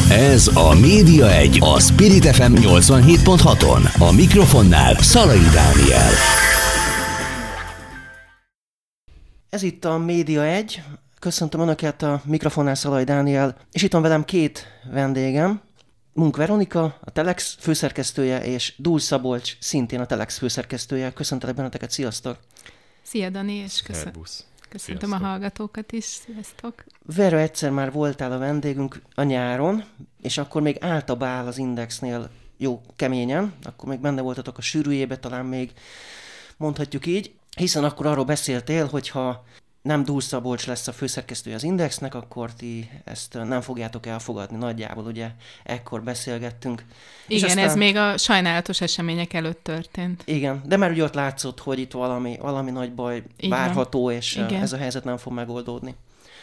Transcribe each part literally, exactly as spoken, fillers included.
Ez a Média egy, a Spirit ef em nyolcvanhét pont haton. A mikrofonnál Szalai Dániel. Ez itt a Média egy. Köszöntöm Önöket, a mikrofonnál Szalai Dániel, és itt van velem két vendégem. Munk Veronika, a Telex főszerkesztője, és Dúl Szabolcs, szintén a Telex főszerkesztője. Köszöntelek benneteket, sziasztok! Szia Dani, és köszön... köszöntöm Sziasztok. A hallgatókat is, sziasztok! Vera, egyszer már voltál a vendégünk a nyáron, és akkor még általában áll az Indexnél jó keményen, akkor még benne voltatok a sűrűjébe, talán még mondhatjuk így, hiszen akkor arról beszéltél, hogyha nem Dúl Szabolcs lesz a főszerkesztője az Indexnek, akkor ti ezt nem fogjátok elfogadni. Nagyjából ugye ekkor beszélgettünk. Igen, aztán... ez még a sajnálatos események előtt történt. Igen, de már ugye ott látszott, hogy itt valami, valami nagy baj Igen. várható, és Igen. ez a helyzet nem fog megoldódni.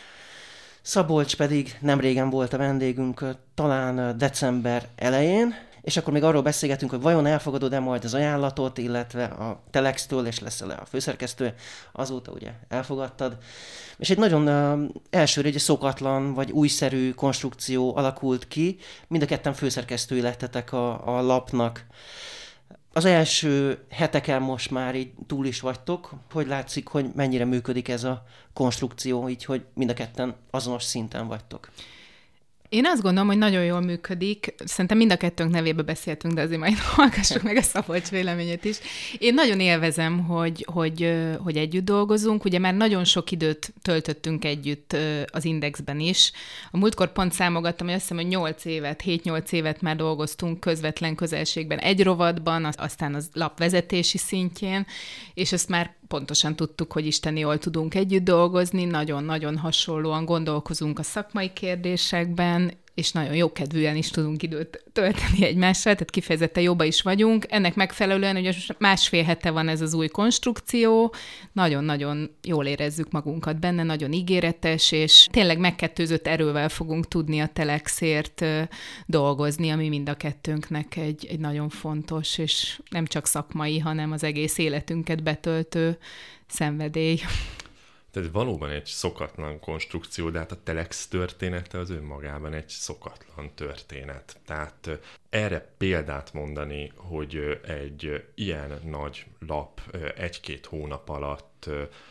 Szabolcs pedig nem régen volt a vendégünk, talán december elején, és akkor még arról beszélgetünk, hogy vajon elfogadod-e majd az ajánlatot, illetve a Telextől, és leszel-e a főszerkesztő. Azóta ugye elfogadtad. És egy nagyon uh, elsőre egy szokatlan, vagy újszerű konstrukció alakult ki. Mind a ketten főszerkesztői lettetek a, a lapnak. Az első heteken most már így túl is vagytok. Hogy látszik, hogy mennyire működik ez a konstrukció, így, hogy mind a ketten azonos szinten vagytok? Én azt gondolom, hogy nagyon jól működik. Szerintem mind a kettőnk nevébe beszéltünk, de azért majd hallgassuk meg a Szabolcs véleményét is. Én nagyon élvezem, hogy, hogy, hogy együtt dolgozunk. Ugye már nagyon sok időt töltöttünk együtt az Indexben is. A múltkor pont számogattam, hogy azt hiszem, hogy nyolc évet, hét-nyolc évet már dolgoztunk közvetlen közelségben egy rovatban, aztán az lap vezetési szintjén, és ezt már pontosan tudtuk, hogy Isten jól tudunk együtt dolgozni, nagyon-nagyon hasonlóan gondolkozunk a szakmai kérdésekben, és nagyon jókedvűen is tudunk időt tölteni egymással, tehát kifejezetten jobban is vagyunk. Ennek megfelelően, ugye másfél hete van ez az új konstrukció, nagyon-nagyon jól érezzük magunkat benne, nagyon ígéretes, és tényleg megkettőzött erővel fogunk tudni a Telexért dolgozni, ami mind a kettőnknek egy, egy nagyon fontos, és nem csak szakmai, hanem az egész életünket betöltő szenvedély. Tehát valóban egy szokatlan konstrukció, de hát a Telex története az önmagában egy szokatlan történet. Tehát erre példát mondani, hogy egy ilyen nagy lap egy-két hónap alatt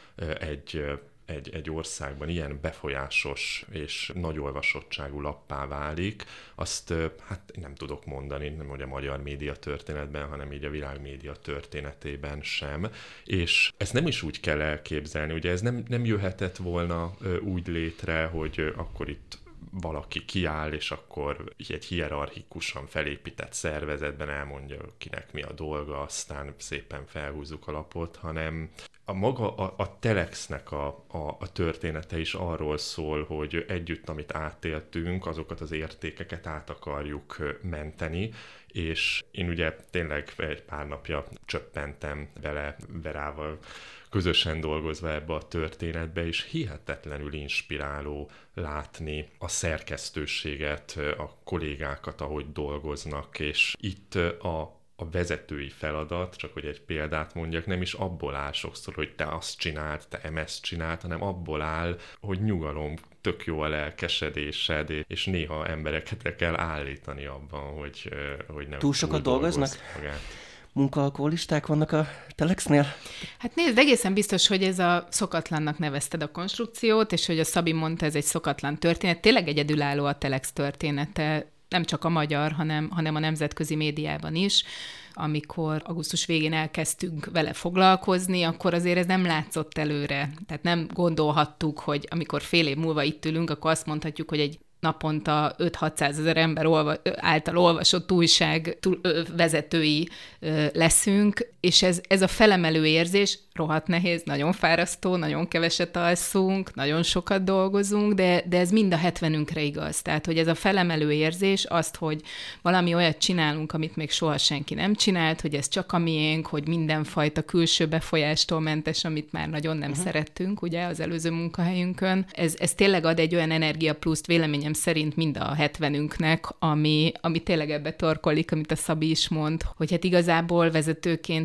egy, egy, egy országban ilyen befolyásos és nagy olvasottságú lappá válik, azt hát nem tudok mondani, nem hogy a magyar média történetben, hanem így a világ média történetében sem. És ezt nem is úgy kell elképzelni, ugye ez nem, nem jöhetett volna úgy létre, hogy akkor itt valaki kiáll, és akkor egy hierarchikusan felépített szervezetben elmondja, kinek mi a dolga, aztán szépen felhúzzuk a lapot, hanem a maga a, a Telexnek a, a, a története is arról szól, hogy együtt, amit átéltünk, azokat az értékeket át akarjuk menteni, és én ugye tényleg egy pár napja csöppentem bele Verával, közösen dolgozva ebbe a történetbe, és hihetetlenül inspiráló látni a szerkesztőséget, a kollégákat, ahogy dolgoznak, és itt a a vezetői feladat, csak hogy egy példát mondjak, nem is abból áll sokszor, hogy te azt csináld, te ezt csináld, hanem abból áll, hogy nyugalom, tök jó a lelkesedésed, és néha embereket kell állítani abban, hogy, hogy nem túl sokat dolgoznak? Magát. Munkaalkoholisták vannak a Telexnél? Hát nézd, egészen biztos, hogy ez a szokatlannak nevezted a konstrukciót, és hogy a Szabi mondta, ez egy szokatlan történet. Tényleg egyedülálló a Telex története, nem csak a magyar, hanem, hanem a nemzetközi médiában is. Amikor augusztus végén elkezdtünk vele foglalkozni, akkor azért ez nem látszott előre. Tehát nem gondolhattuk, hogy amikor fél év múlva itt ülünk, akkor azt mondhatjuk, hogy egy naponta öt-hatszázezer ember olva, által olvasott újság túl, ö, vezetői ö, leszünk, és ez, ez a felemelő érzés rohadt nehéz, nagyon fárasztó, nagyon keveset alszunk, nagyon sokat dolgozunk, de, de ez mind a hetvenünkre igaz. Tehát, hogy ez a felemelő érzés, azt, hogy valami olyat csinálunk, amit még soha senki nem csinált, hogy ez csak a miénk, hogy mindenfajta külső befolyástól mentes, amit már nagyon nem uh-huh. szerettünk, ugye, az előző munkahelyünkön. Ez, ez tényleg ad egy olyan energia pluszt véleményem szerint mind a hetvenünknek, ami, ami tényleg ebbe torkolik, amit a Szabi is mond, hogy hát igazából vezetőként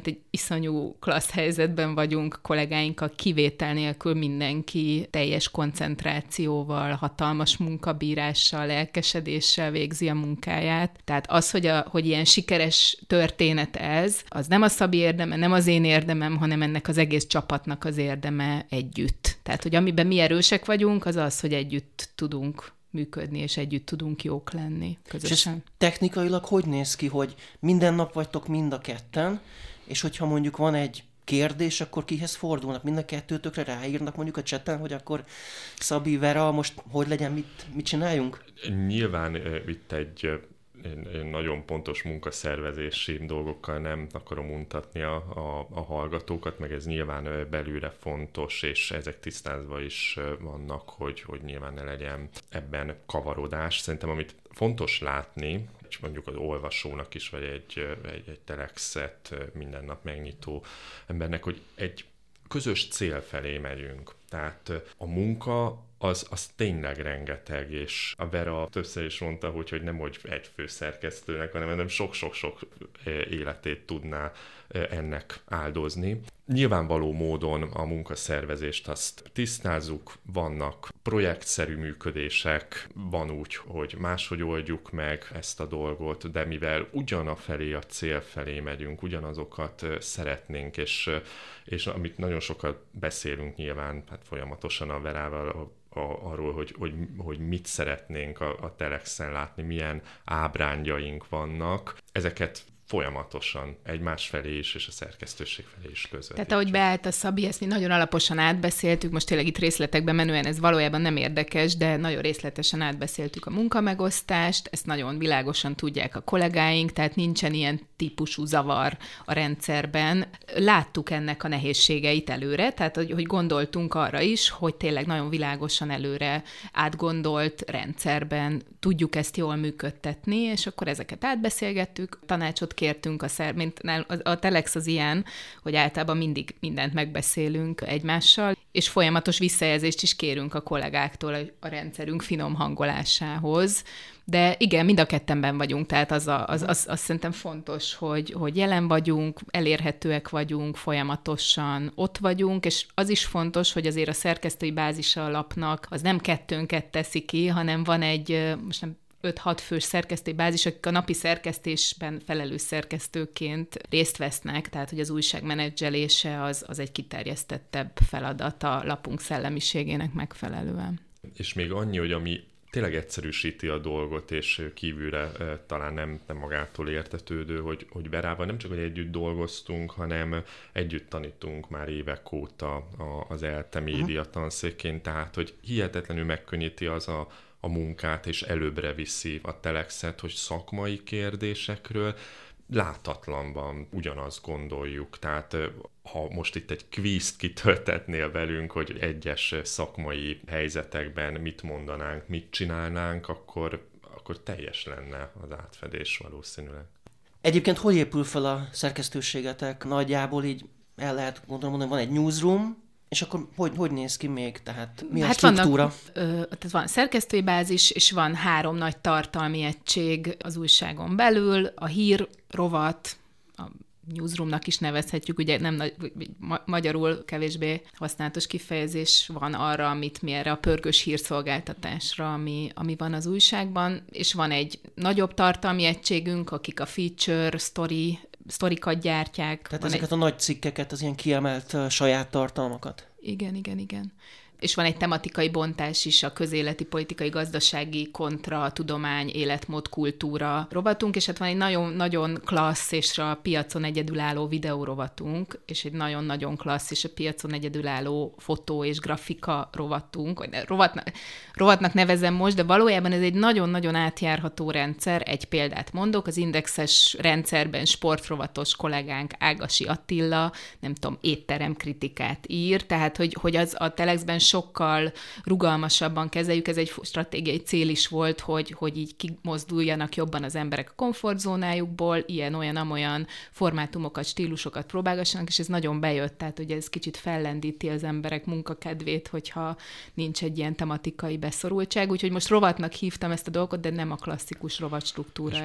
egyébként egy iszonyú klassz helyzetben vagyunk kollégáinkkal, kivétel nélkül mindenki teljes koncentrációval, hatalmas munkabírással, lelkesedéssel végzi a munkáját. Tehát az, hogy, a, hogy ilyen sikeres történet ez, az nem a Szabi érdeme, nem az én érdemem, hanem ennek az egész csapatnak az érdeme együtt. Tehát, hogy amiben mi erősek vagyunk, az az, hogy együtt tudunk működni, és együtt tudunk jók lenni közösen. És technikailag hogy néz ki, hogy minden nap vagytok mind a ketten, és hogyha mondjuk van egy kérdés, akkor kihez fordulnak? Mind a kettőtökre ráírnak mondjuk a chaten, hogy akkor Szabi, Vera, most hogy legyen, mit, mit csináljunk? Nyilván uh, itt egy uh, nagyon pontos munkaszervezési dolgokkal nem akarom untatni a, a, a hallgatókat, meg ez nyilván belülre fontos, és ezek tisztázva is vannak, hogy, hogy nyilván ne legyen ebben kavarodás. Szerintem amit fontos látni, és mondjuk az olvasónak is, vagy egy, egy, egy telexet minden nap megnyitó embernek, hogy egy közös cél felé megyünk. Tehát a munka az, az tényleg rengeteg, és a Vera többször is mondta, hogy, hogy nem hogy egy főszerkesztőnek, hanem nem sok-sok-sok életét tudná ennek áldozni. Nyilvánvaló módon a munkaszervezést azt tisztázzuk, vannak projektszerű működések, van úgy, hogy máshogy oldjuk meg ezt a dolgot, de mivel ugyanafelé a cél felé megyünk, ugyanazokat szeretnénk, és, és amit nagyon sokat beszélünk nyilván, hát folyamatosan a Verával, a A, arról, hogy, hogy, hogy mit szeretnénk a, a telexen látni, milyen ábrányjaink vannak. Ezeket folyamatosan egymás felé is, és a szerkesztőség felé is közvetítjük. Tehát ahogy beállt a Szabi, ezt mi nagyon alaposan átbeszéltük, most tényleg itt részletekben menően ez valójában nem érdekes, de nagyon részletesen átbeszéltük a munkamegosztást, ezt nagyon világosan tudják a kollégáink, tehát nincsen ilyen típusú zavar a rendszerben. Láttuk ennek a nehézségeit előre, tehát hogy, hogy gondoltunk arra is, hogy tényleg nagyon világosan előre átgondolt rendszerben tudjuk ezt jól működtetni, és akkor ezeket átbeszélgettük, tanácsot kértünk, a, szer, mint a, a Telex az ilyen, hogy általában mindig mindent megbeszélünk egymással, és folyamatos visszajelzést is kérünk a kollégáktól a, a rendszerünk finom hangolásához. De igen, mind a kettenben vagyunk, tehát az, a, az, az, az szerintem fontos, hogy, hogy jelen vagyunk, elérhetőek vagyunk, folyamatosan ott vagyunk, és az is fontos, hogy azért a szerkesztői bázisa a lapnak az nem kettőnket teszi ki, hanem van egy, most nem öt-hat fős szerkesztői bázis, akik a napi szerkesztésben felelős szerkesztőként részt vesznek, tehát hogy az újság menedzselése az, az egy kiterjesztettebb feladat a lapunk szellemiségének megfelelően. És még annyi, hogy ami tényleg egyszerűsíti a dolgot, és kívülre e, talán nem, nem magától értetődő, hogy, hogy Verával nem csak, hogy együtt dolgoztunk, hanem együtt tanítunk már évek óta a, az ELTE média tanszékén, tehát hogy hihetetlenül megkönnyíti az a, a munkát, és előbbre viszi a telexet, hogy szakmai kérdésekről láthatatlanban ugyanazt gondoljuk. Tehát ha most itt egy kvízt kitöltetnél velünk, hogy egyes szakmai helyzetekben mit mondanánk, mit csinálnánk, akkor, akkor teljes lenne az átfedés valószínűleg. Egyébként hogy épül fel a szerkesztőségetek? Nagyjából így el lehet gondolom mondani, van egy newsroom, és akkor hogy, hogy néz ki még? Tehát mi hát a struktúra? Vannak, ö, tehát van szerkesztői bázis, és van három nagy tartalmi egység az újságon belül, a hír, rovat, a newsroomnak is nevezhetjük, ugye nem nagy, ma- magyarul kevésbé használatos kifejezés van arra, amit mi erre a pörgős hírszolgáltatásra, ami, ami van az újságban, és van egy nagyobb tartalmi egységünk, akik a feature, story, sztorikat gyártják. Tehát van ezeket egy... a nagy cikkeket, az ilyen kiemelt uh, saját tartalmakat. Igen, igen, igen. És van egy tematikai bontás is, a közéleti, politikai, gazdasági, kontra, tudomány, életmód, kultúra rovatunk, és hát van egy nagyon-nagyon klassz és a piacon egyedülálló videórovatunk, és egy nagyon-nagyon klassz és a piacon egyedülálló fotó és grafika rovatunk. Rovatnak, rovatnak nevezem most, de valójában ez egy nagyon-nagyon átjárható rendszer. Egy példát mondok, az Indexes rendszerben sportrovatos kollégánk Ágasi Attila, nem tudom, étteremkritikát ír, tehát hogy, hogy az a Telexben sokkal rugalmasabban kezeljük, ez egy stratégiai cél is volt, hogy, hogy így kimozduljanak jobban az emberek a komfortzónájukból, ilyen-olyan-amolyan formátumokat, stílusokat próbálgassanak, és ez nagyon bejött, tehát hogy ez kicsit fellendíti az emberek munkakedvét, hogyha nincs egy ilyen tematikai beszorultság, úgyhogy most rovatnak hívtam ezt a dolgot, de nem a klasszikus rovat struktúra ez.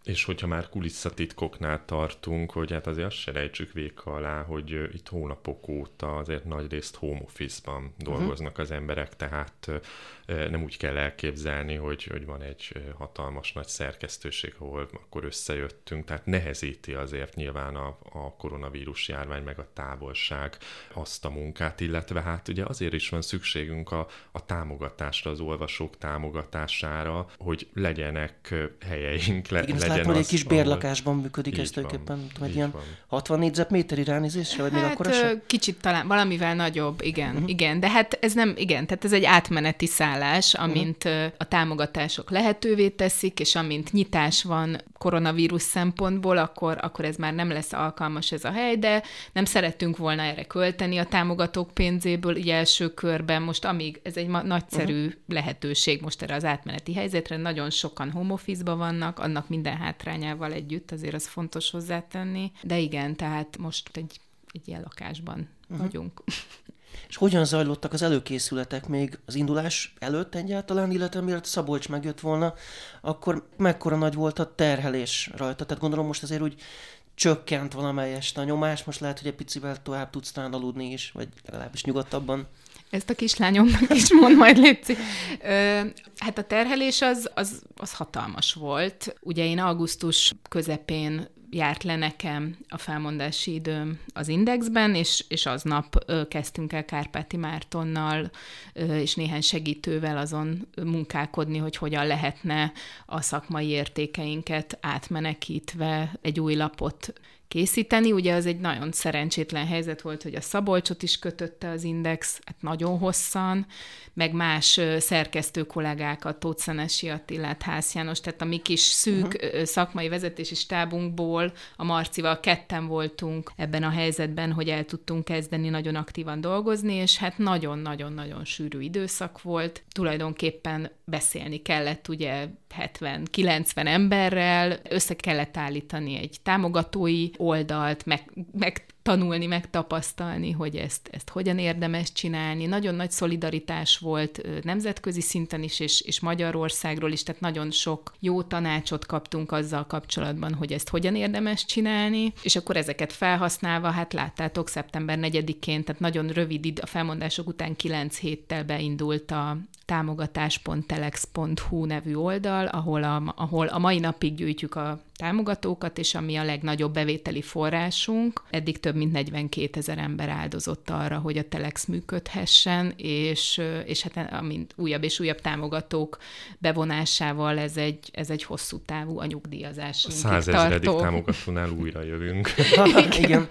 És hogyha már kulisszatitkoknál tartunk, hogy hát azért azt se rejtsük véka alá, hogy itt hónapok óta azért nagyrészt home office-ban dolgoznak uh-huh. az emberek, tehát nem úgy kell elképzelni, hogy, hogy van egy hatalmas nagy szerkesztőség, ahol akkor összejöttünk, tehát nehezíti azért nyilván a, a koronavírus járvány meg a távolság azt a munkát, illetve hát ugye azért is van szükségünk a, a támogatásra, az olvasók támogatására, hogy legyenek helyeink, le, igen, legyen látom, hogy egy kis ahol... bérlakásban működik ez tulajdonképpen, egy ilyen van. hatvan négyzetméteri ránézésre, vagy hát, még akkor sem? Kicsit talán valamivel nagyobb, igen, uh-huh. igen, de hát ez nem, igen, tehát ez egy átmeneti szállás, amint uh-huh. a támogatások lehetővé teszik, és amint nyitás van koronavírus szempontból, akkor, akkor ez már nem lesz alkalmas ez a hely, de nem szerettünk volna erre költeni a támogatók pénzéből, így első körben, most amíg ez egy ma- nagyszerű uh-huh. lehetőség most erre az átmeneti helyzetre, nagyon sokan home office-ban vannak, annak minden hátrányával együtt, azért az fontos hozzátenni, de igen, tehát most egy, egy ilyen lakásban uh-huh. vagyunk. És hogyan zajlottak az előkészületek még az indulás előtt egyáltalán, illetve mielőtt Szabolcs megjött volna, akkor mekkora nagy volt a terhelés rajta? Tehát gondolom most azért úgy csökkent valamelyest a nyomás, most lehet, hogy egy picivel tovább tudsz talán aludni is, vagy legalábbis nyugodtabban. Ezt a kislányomnak is mond majd, Léci. Hát a terhelés az, az, az hatalmas volt. Ugye én augusztus közepén járt le nekem a felmondási időm az Indexben, és, és aznap ö, kezdtünk el Kárpáti Mártonnal ö, és néhány segítővel azon munkálkodni, hogy hogyan lehetne a szakmai értékeinket átmenekítve egy új lapot készíteni. Ugye az egy nagyon szerencsétlen helyzet volt, hogy a Szabolcsot is kötötte az Index, hát nagyon hosszan, meg más szerkesztő kollégákat, Tóth Szenesi Attilát, Hász János, tehát a mi kis szűk uh-huh. szakmai vezetési stábunkból a Marcival ketten voltunk ebben a helyzetben, hogy el tudtunk kezdeni nagyon aktívan dolgozni, és hát nagyon-nagyon-nagyon sűrű időszak volt. Tulajdonképpen beszélni kellett ugye hetven-kilencven emberrel, össze kellett állítani egy támogatói oldalt, meg, meg tanulni, megtapasztalni, hogy ezt, ezt hogyan érdemes csinálni. Nagyon nagy szolidaritás volt nemzetközi szinten is, és, és Magyarországról is, tehát nagyon sok jó tanácsot kaptunk azzal kapcsolatban, hogy ezt hogyan érdemes csinálni, és akkor ezeket felhasználva, hát láttátok, szeptember negyedikén, tehát nagyon rövid idő, a felmondások után kilenc héttel beindult a támogatás pont telex pont hu nevű oldal, ahol a, ahol a mai napig gyűjtjük a támogatókat, és ami a legnagyobb bevételi forrásunk. Eddig több mint negyvenkétezer ember áldozott arra, hogy a Telex működhessen, és, és hát amint újabb és újabb támogatók bevonásával ez egy, ez egy hosszú távú a nyugdíjazásunkig tartó. Százezredik támogatónál újra jövünk. Igen. Igen.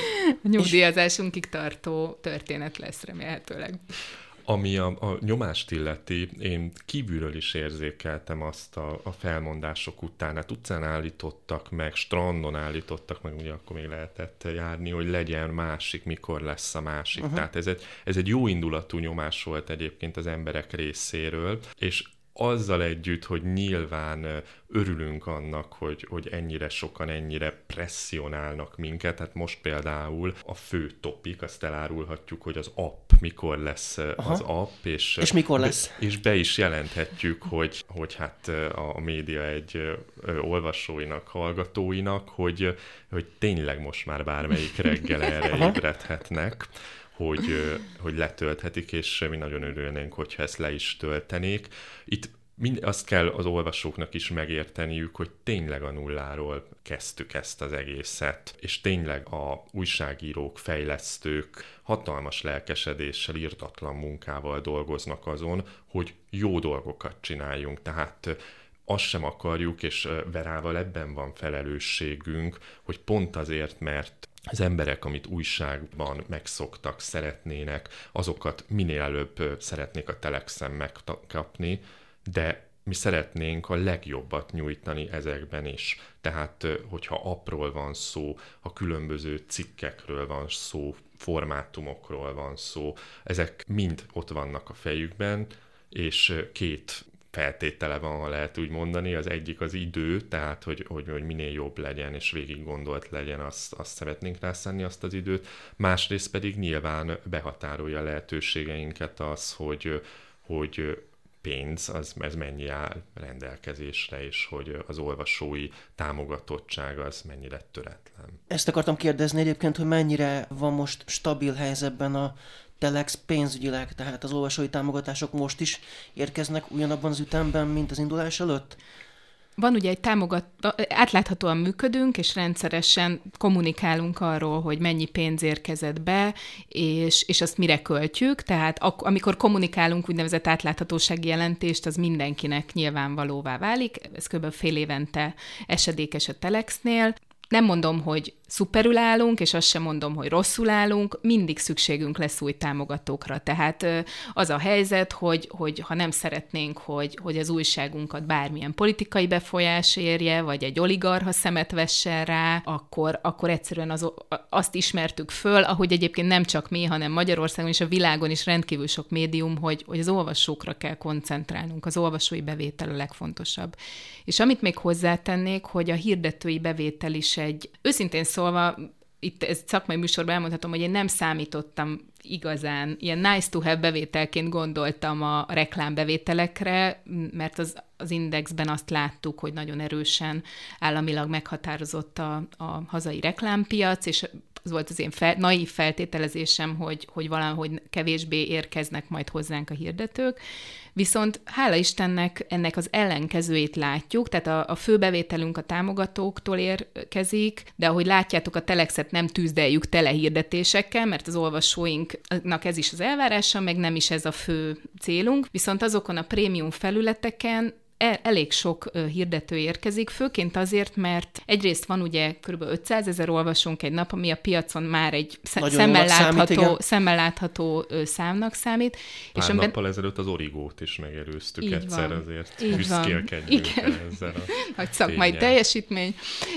A nyugdíjazásunkig tartó történet lesz remélhetőleg. Ami a, a nyomást illeti, én kívülről is érzékeltem azt a, a felmondások után. Hát utcán állítottak meg, strandon állítottak meg, ugye akkor még lehetett járni, hogy legyen másik, mikor lesz a másik. Uh-huh. Tehát ez egy, ez egy jó indulatú nyomás volt egyébként az emberek részéről, és azzal együtt, hogy nyilván örülünk annak, hogy, hogy ennyire sokan, ennyire presszionálnak minket. Hát most például a fő topik, azt elárulhatjuk, hogy az app, mikor lesz Aha. az app, és, és mikor lesz? Be, és be is jelenthetjük, hogy, hogy hát a média egy olvasóinak, hallgatóinak, hogy, hogy tényleg most már bármelyik reggel erre ébredhetnek. Hogy, hogy letölthetik, és mi nagyon örülnénk, hogyha ezt le is töltenék. Itt mind, azt kell az olvasóknak is megérteniük, hogy tényleg a nulláról kezdtük ezt az egészet, és tényleg a újságírók, fejlesztők hatalmas lelkesedéssel, irdatlan munkával dolgoznak azon, hogy jó dolgokat csináljunk. Tehát azt sem akarjuk, és Verával ebben van felelősségünk, hogy pont azért, mert az emberek, amit újságban megszoktak, szeretnének, azokat minél előbb szeretnék a Telexen megkapni, de mi szeretnénk a legjobbat nyújtani ezekben is. Tehát, hogyha appról van szó, ha különböző cikkekről van szó, formátumokról van szó, ezek mind ott vannak a fejükben, és két feltétele van, ha lehet úgy mondani. Az egyik az idő, tehát hogy, hogy, hogy minél jobb legyen és végig gondolt legyen, azt, azt szeretnénk rászánni azt az időt. Másrészt pedig nyilván behatárolja a lehetőségeinket az, hogy, hogy pénz, az, ez mennyi áll rendelkezésre, és hogy az olvasói támogatottság az mennyire töretlen. Ezt akartam kérdezni egyébként, hogy mennyire van most stabil helyzetben a Telex pénzügyileg, tehát az olvasói támogatások most is érkeznek ugyanabban az ütemben, mint az indulás előtt? Van ugye egy támogat, átláthatóan működünk, és rendszeresen kommunikálunk arról, hogy mennyi pénz érkezett be, és, és azt mire költjük. Tehát ak- amikor kommunikálunk úgynevezett átláthatósági jelentést, az mindenkinek nyilvánvalóvá válik. Ez kb. Fél évente esedékes a Telexnél. Nem mondom, hogy szuperül állunk, és azt sem mondom, hogy rosszul állunk, mindig szükségünk lesz új támogatókra. Tehát az a helyzet, hogy, hogy ha nem szeretnénk, hogy, hogy az újságunkat bármilyen politikai befolyás érje, vagy egy oligarcha szemet vessen rá, akkor, akkor egyszerűen az, azt ismertük föl, ahogy egyébként nem csak mi, hanem Magyarországon és a világon is rendkívül sok médium, hogy, hogy az olvasókra kell koncentrálnunk, az olvasói bevétel a legfontosabb. És amit még hozzátennék, hogy a hirdetői bevétel is egy, őszintén szóval, itt ez szakmai műsorban elmondhatom, hogy én nem számítottam igazán, ilyen nice to have bevételként gondoltam a reklámbevételekre, mert az, az Indexben azt láttuk, hogy nagyon erősen államilag meghatározott a, a hazai reklámpiac, és az volt az én fel, naív feltételezésem, hogy, hogy valahogy kevésbé érkeznek majd hozzánk a hirdetők. Viszont hála Istennek ennek az ellenkezőjét látjuk, tehát a, a fő bevételünk a támogatóktól érkezik, de ahogy látjátok, a Telexet nem tűzdeljük tele hirdetésekkel, mert az olvasóinknak ez is az elvárása, meg nem is ez a fő célunk, viszont azokon a prémium felületeken elég sok hirdető érkezik, főként azért, mert egyrészt van ugye kb. ötszázezer olvasónk egy nap, ami a piacon már egy szemmel látható, számít, szemmel látható számnak számít. Pár és nappal amiben... ezelőtt az Origót is megerőztük így egyszer, van. azért így büszkélkedjünk ezzel a nagy szakmai teljesítmény.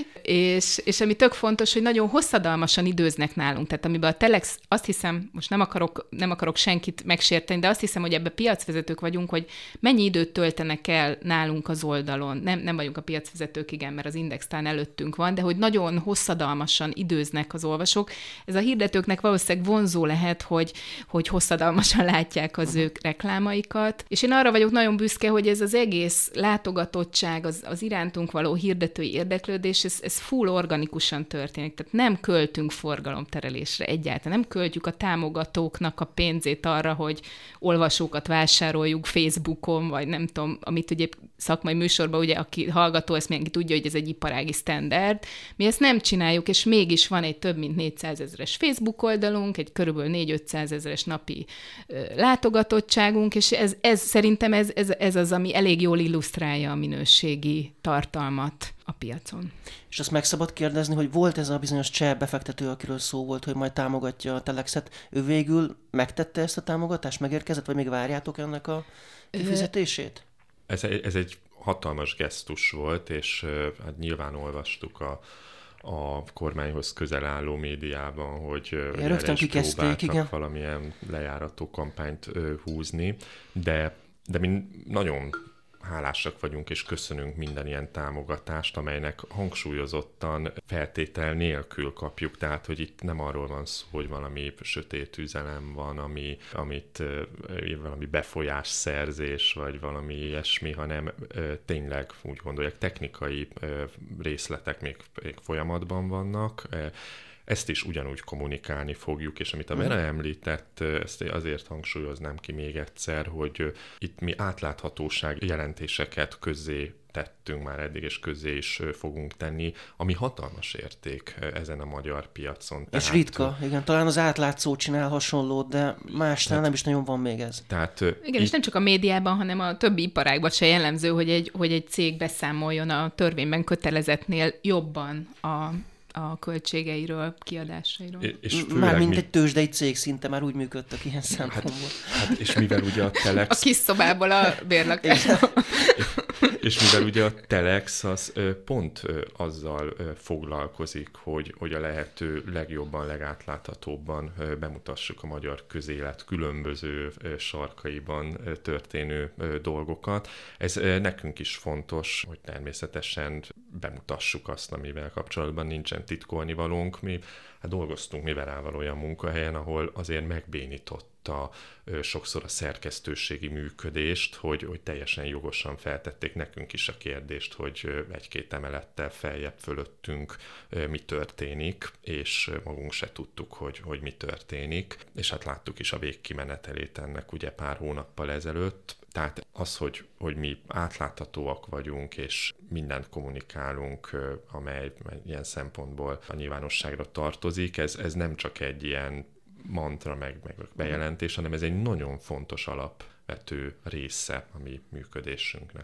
És, és ami tök fontos, hogy nagyon hosszadalmasan időznek nálunk. Tehát amiben a Telex, azt hiszem, most nem akarok, nem akarok senkit megsérteni, de azt hiszem, hogy ebbe piacvezetők vagyunk, hogy mennyi időt töltenek el nálunk az oldalon. Nem, nem vagyunk a piacvezetők, igen, mert az Index talán előttünk van, de hogy nagyon hosszadalmasan időznek az olvasók. Ez a hirdetőknek valószínűleg vonzó lehet, hogy, hogy hosszadalmasan látják az ők reklámaikat. És én arra vagyok nagyon büszke, hogy ez az egész látogatottság, az, az irántunk való hirdetői érdeklődés, ez, ez full organikusan történik. Tehát nem költünk forgalomterelésre egyáltalán. Nem költjük a támogatóknak a pénzét arra, hogy olvasókat vásároljuk Facebookon, vagy nem tudom, amit ugye szakmai műsorban, ugye, aki hallgató, ezt mindenki tudja, hogy ez egy iparági standard. Mi ezt nem csináljuk, és mégis van egy több mint négyszázezeres Facebook oldalunk, egy körülbelül négy-ötszázezeres napi ö, látogatottságunk, és ez, ez szerintem ez, ez, ez az, ami elég jól illusztrálja a minőségi tartalmat a piacon. És azt meg szabad kérdezni, hogy volt ez a bizonyos cseh befektető, akiről szó volt, hogy majd támogatja a Telexet. Ő végül megtette ezt a támogatást, megérkezett, vagy még várjátok ennek a kifizetését? Ez, ez egy hatalmas gesztus volt, és hát nyilván olvastuk a, a kormányhoz közel álló médiában, hogy erre is próbáltak igen. valamilyen lejárató kampányt húzni, de, de mi nagyon hálásak vagyunk, és köszönünk minden ilyen támogatást, amelynek hangsúlyozottan feltétel nélkül kapjuk. Tehát, hogy itt nem arról van szó, hogy valami sötét üzelem van, ami, amit valami befolyásszerzés, vagy valami ilyesmi, hanem tényleg úgy gondolják, technikai részletek még, még folyamatban vannak. Ezt is ugyanúgy kommunikálni fogjuk, és amit a Vera említett, ezt azért hangsúlyoznám ki még egyszer, hogy itt mi átláthatóság jelentéseket közzé tettünk már eddig, és közzé is fogunk tenni, ami hatalmas érték ezen a magyar piacon. És tehát, ritka, igen, talán az átlátszó csinál hasonlót, de másnál nem is nagyon van még ez. Tehát, igen, itt... és nem csak a médiában, hanem a többi iparágban se jellemző, hogy egy, hogy egy cég beszámoljon a törvényben kötelezettnél jobban a a költségeiről, kiadásairól. És már mint mi... egy tőzsdei cég szinte már úgy működtek ilyen szempontból. Hát, hát és mivel ugye a Telex... A kis szobából a bérlakásból. És mivel ugye a Telex az pont azzal foglalkozik, hogy, hogy a lehető legjobban, legátláthatóbban bemutassuk a magyar közélet különböző sarkaiban történő dolgokat. Ez nekünk is fontos, hogy természetesen bemutassuk azt, amivel kapcsolatban nincsen titkolnivalónk. Mi hát dolgoztunk mi Verával olyan munkahelyen, ahol azért megbénított a, sokszor a szerkesztőségi működést, hogy, hogy teljesen jogosan feltették nekünk is a kérdést, hogy egy-két emelettel feljebb fölöttünk mi történik, és magunk se tudtuk, hogy, hogy mi történik, és hát láttuk is a végkimenetelét ennek ugye pár hónappal ezelőtt. Tehát az, hogy, hogy mi átláthatóak vagyunk, és mindent kommunikálunk, amely ilyen szempontból a nyilvánosságra tartozik, ez, ez nem csak egy ilyen mantra, meg, meg bejelentés, hanem ez egy nagyon fontos alapvető része a mi működésünknek.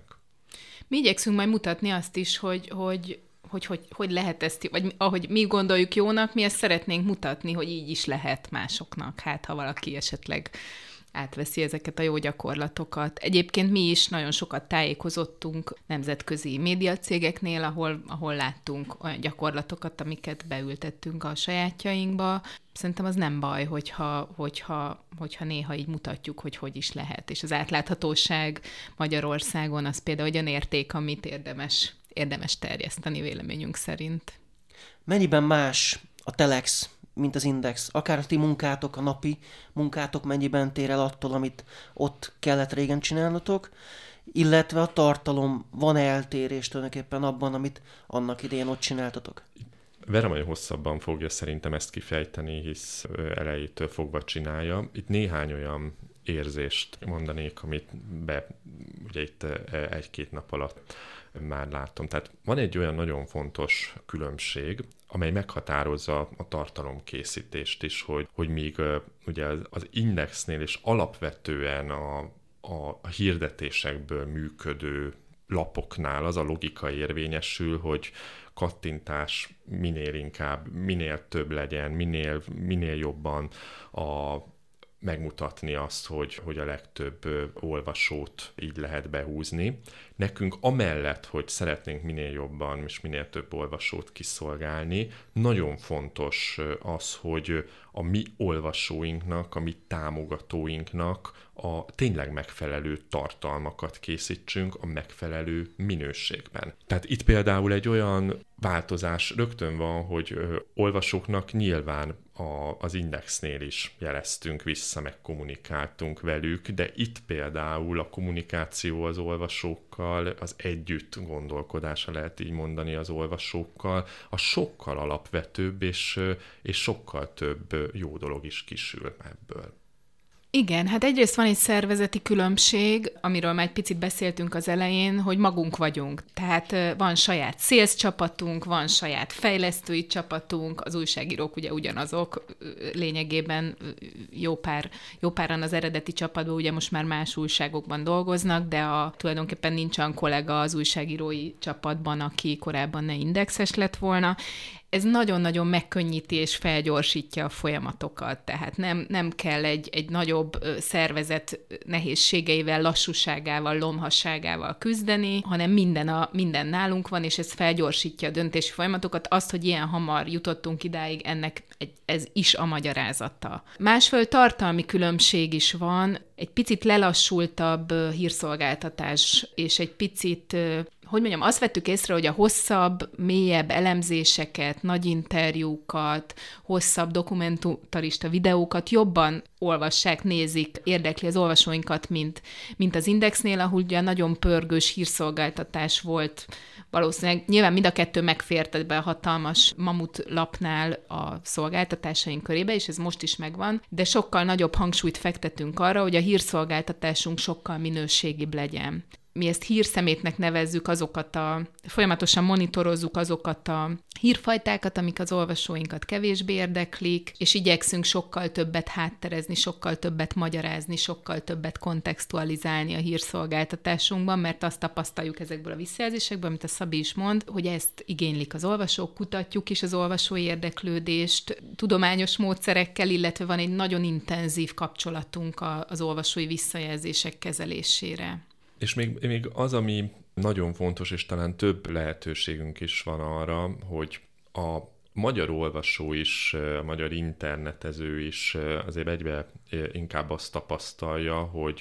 Mi igyekszünk majd mutatni azt is, hogy, hogy, hogy, hogy, hogy lehet ezt, vagy ahogy mi gondoljuk jónak, mi ezt szeretnénk mutatni, hogy így is lehet másoknak, hát ha valaki esetleg átveszi ezeket a jó gyakorlatokat. Egyébként mi is nagyon sokat tájékozottunk nemzetközi médiacégeknél, ahol, ahol láttunk olyan gyakorlatokat, amiket beültettünk a sajátjainkba. Szerintem az nem baj, hogyha, hogyha, hogyha néha így mutatjuk, hogy hogy is lehet. És az átláthatóság Magyarországon az például olyan érték, amit érdemes, érdemes terjeszteni véleményünk szerint. Mennyiben más a Telex, mint az Index? Akár a ti munkátok, a napi munkátok mennyiben tér el attól, amit ott kellett régen csinálnotok, illetve a tartalom, van-e eltérés tulajdonképpen abban, amit annak idején ott csináltatok? Vera majd hosszabban fogja szerintem ezt kifejteni, hisz elejétől fogva csinálja. Itt néhány olyan érzést mondanék, amit be, ugye itt egy-két nap alatt már láttam. Tehát van egy olyan nagyon fontos különbség, amely meghatározza a tartalomkészítést is, hogy, hogy míg uh, ugye az, az Indexnél is alapvetően a, a, a hirdetésekből működő lapoknál az a logika érvényesül, hogy kattintás minél inkább, minél több legyen, minél, minél jobban a megmutatni azt, hogy, hogy a legtöbb olvasót így lehet behúzni. Nekünk amellett, hogy szeretnénk minél jobban és minél több olvasót kiszolgálni, nagyon fontos az, hogy a mi olvasóinknak, a mi támogatóinknak a tényleg megfelelő tartalmakat készítsünk a megfelelő minőségben. Tehát itt például egy olyan változás rögtön van, hogy ö, olvasóknak nyilván a, az Indexnél is jeleztünk vissza, meg kommunikáltunk velük, de itt például a kommunikáció az olvasókkal, az együtt gondolkodása lehet így mondani az olvasókkal, a sokkal alapvetőbb és, és sokkal több jó dolog is kisül ebből. Igen, hát egyrészt van egy szervezeti különbség, amiről már egy picit beszéltünk az elején, hogy magunk vagyunk. Tehát van saját sales csapatunk, van saját fejlesztői csapatunk, az újságírók ugye ugyanazok, lényegében jó, pár, jó páran az eredeti csapatban ugye most már más újságokban dolgoznak, de a, tulajdonképpen nincs olyan kollega az újságírói csapatban, aki korábban ne indexes lett volna. Ez nagyon-nagyon megkönnyíti és felgyorsítja a folyamatokat, tehát nem, nem kell egy, egy nagyobb szervezet nehézségeivel, lassúságával, lomhasságával küzdeni, hanem minden, a, minden nálunk van, és ez felgyorsítja a döntési folyamatokat. Azt, hogy ilyen hamar jutottunk idáig, ennek egy, ez is a magyarázata. Másfelől tartalmi különbség is van, egy picit lelassultabb hírszolgáltatás, és egy picit... hogy mondjam, azt vettük észre, hogy a hosszabb, mélyebb elemzéseket, nagy interjúkat, hosszabb dokumentarista videókat jobban olvassák, nézik, érdekli az olvasóinkat, mint, mint az Indexnél, ahol ugye nagyon pörgős hírszolgáltatás volt. Valószínűleg nyilván mind a kettő megfért ebbe a hatalmas mamut lapnál a szolgáltatásaink körébe, és ez most is megvan, de sokkal nagyobb hangsúlyt fektetünk arra, hogy a hírszolgáltatásunk sokkal minőségibb legyen. Mi ezt hírszemétnek nevezzük, azokat a, folyamatosan monitorozzuk azokat a hírfajtákat, amik az olvasóinkat kevésbé érdeklik, és igyekszünk sokkal többet hátterezni, sokkal többet magyarázni, sokkal többet kontextualizálni a hírszolgáltatásunkban, mert azt tapasztaljuk ezekből a visszajelzésekből, amit a Szabi is mond, hogy ezt igénylik az olvasók, kutatjuk is az olvasói érdeklődést tudományos módszerekkel, illetve van egy nagyon intenzív kapcsolatunk az olvasói visszajelzések kezelésére. És még, még az, ami nagyon fontos, és talán több lehetőségünk is van arra, hogy a magyar olvasó is, a magyar internetező is azért egybe inkább azt tapasztalja, hogy,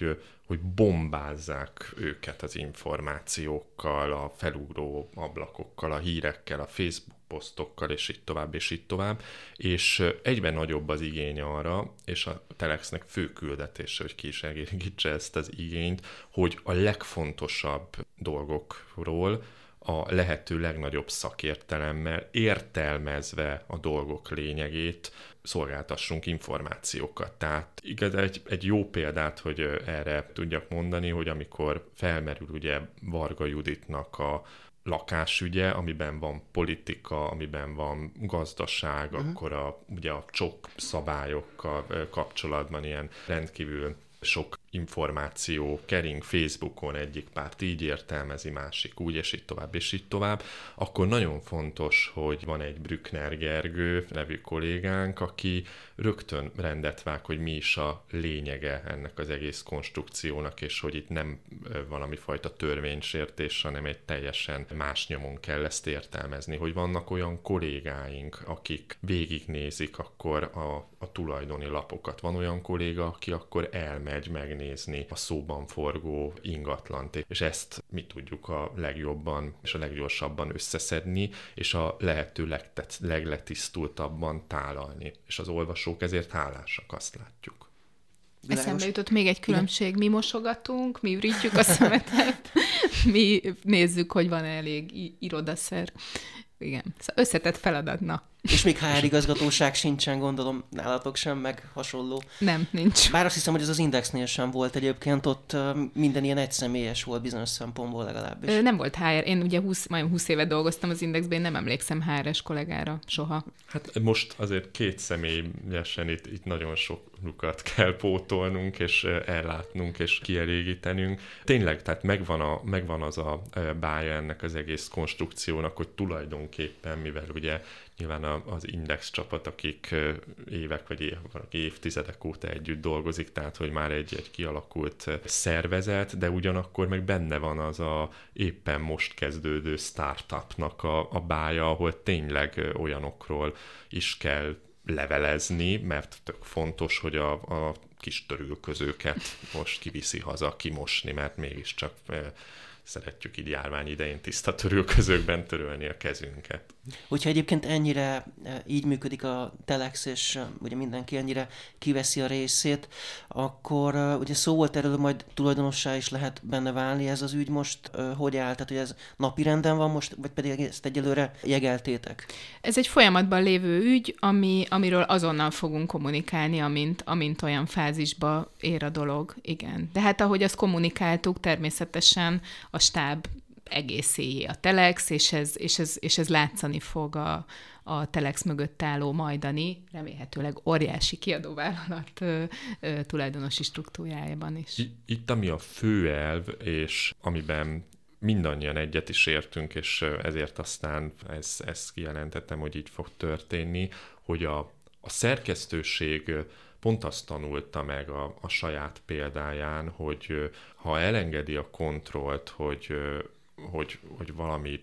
hogy bombázzák őket az információkkal, a felugró ablakokkal, a hírekkel, a Facebook posztokkal, és így tovább, és így tovább, és egyben nagyobb az igény arra, és a Telexnek fő küldetése, hogy ki is elégítse ezt az igényt, hogy a legfontosabb dolgokról a lehető legnagyobb szakértelemmel, értelmezve a dolgok lényegét, szolgáltassunk információkat. Tehát igaz, egy, egy jó példát, hogy erre tudjak mondani, hogy amikor felmerül ugye Varga Juditnak a lakásügye, amiben van politika, amiben van gazdaság, uh-huh. akkor a, ugye a csok szabályokkal kapcsolatban ilyen rendkívül sok információ kering Facebookon, egyik párt így értelmezi, másik úgy, és így tovább, és így tovább, akkor nagyon fontos, hogy van egy Brückner Gergő nevű kollégánk, aki rögtön rendet vág, hogy mi is a lényege ennek az egész konstrukciónak, és hogy itt nem valami fajta törvénysértés, hanem egy teljesen más nyomon kell ezt értelmezni, hogy vannak olyan kollégáink, akik végignézik akkor a, a tulajdoni lapokat. Van olyan kolléga, aki akkor elmegy megnézni a szóban forgó ingatlant, és ezt mi tudjuk a legjobban és a leggyorsabban összeszedni, és a lehető legtet, legletisztultabban tálalni. És az olvasók ezért hálásak, azt látjuk. Világos. Eszembe jutott még egy különbség. Mi mosogatunk, mi ürítjük a szemetet, mi nézzük, hogy van elég irodaszer. Igen, szóval összetett feladat, na. És még há er igazgatóság sincsen, gondolom, nálatok sem, meg hasonló. Nem, nincs. Bár azt hiszem, hogy ez az Indexnél sem volt egyébként, ott minden ilyen egyszemélyes volt bizonyos szempontból legalábbis. Ö, nem volt há er. Én ugye húsz, majdnem húsz évet dolgoztam az Indexben, én nem emlékszem há er-es kollégára soha. Hát most azért két személyesen itt, itt nagyon sok lukat kell pótolnunk, és ellátnunk, és kielégítenünk. Tényleg, tehát megvan, a, megvan az a bája ennek az egész konstrukciónak, hogy tulajdonképpen, mivel ugye nyilván az Index csapat, akik évek vagy év, évtizedek óta együtt dolgozik, tehát hogy már egy, egy kialakult szervezet, de ugyanakkor meg benne van az a éppen most kezdődő startupnak a, a bája, ahol tényleg olyanokról is kell levelezni, mert tök fontos, hogy a, a kis törülközőket most kiviszi haza kimosni, mert mégiscsak szeretjük így járvány idején tiszta törülközőkben törölni a kezünket. Hogyha egyébként ennyire így működik a Telex, és ugye mindenki ennyire kiveszi a részét, akkor ugye szó volt erről, majd tulajdonossá is lehet benne válni. Ez az ügy most hogy áll? Tehát, hogy ez napirenden van most, vagy pedig ezt egyelőre jegeltétek? Ez egy folyamatban lévő ügy, ami, amiről azonnal fogunk kommunikálni, amint, amint olyan fázisba ér a dolog. Igen. De hát ahogy azt kommunikáltuk, természetesen a stáb egészéjé a Telex, és ez, és ez, és ez látszani fog a, a Telex mögött álló majdani, remélhetőleg óriási kiadóvállalat ö, ö, tulajdonosi struktúrájában is. Itt ami a fő elv, és amiben mindannyian egyet is értünk, és ezért aztán ezt, ezt kijelentettem, hogy így fog történni, hogy a, a szerkesztőség pont azt tanulta meg a, a saját példáján, hogy ha elengedi a kontrollt, hogy, hogy, hogy valami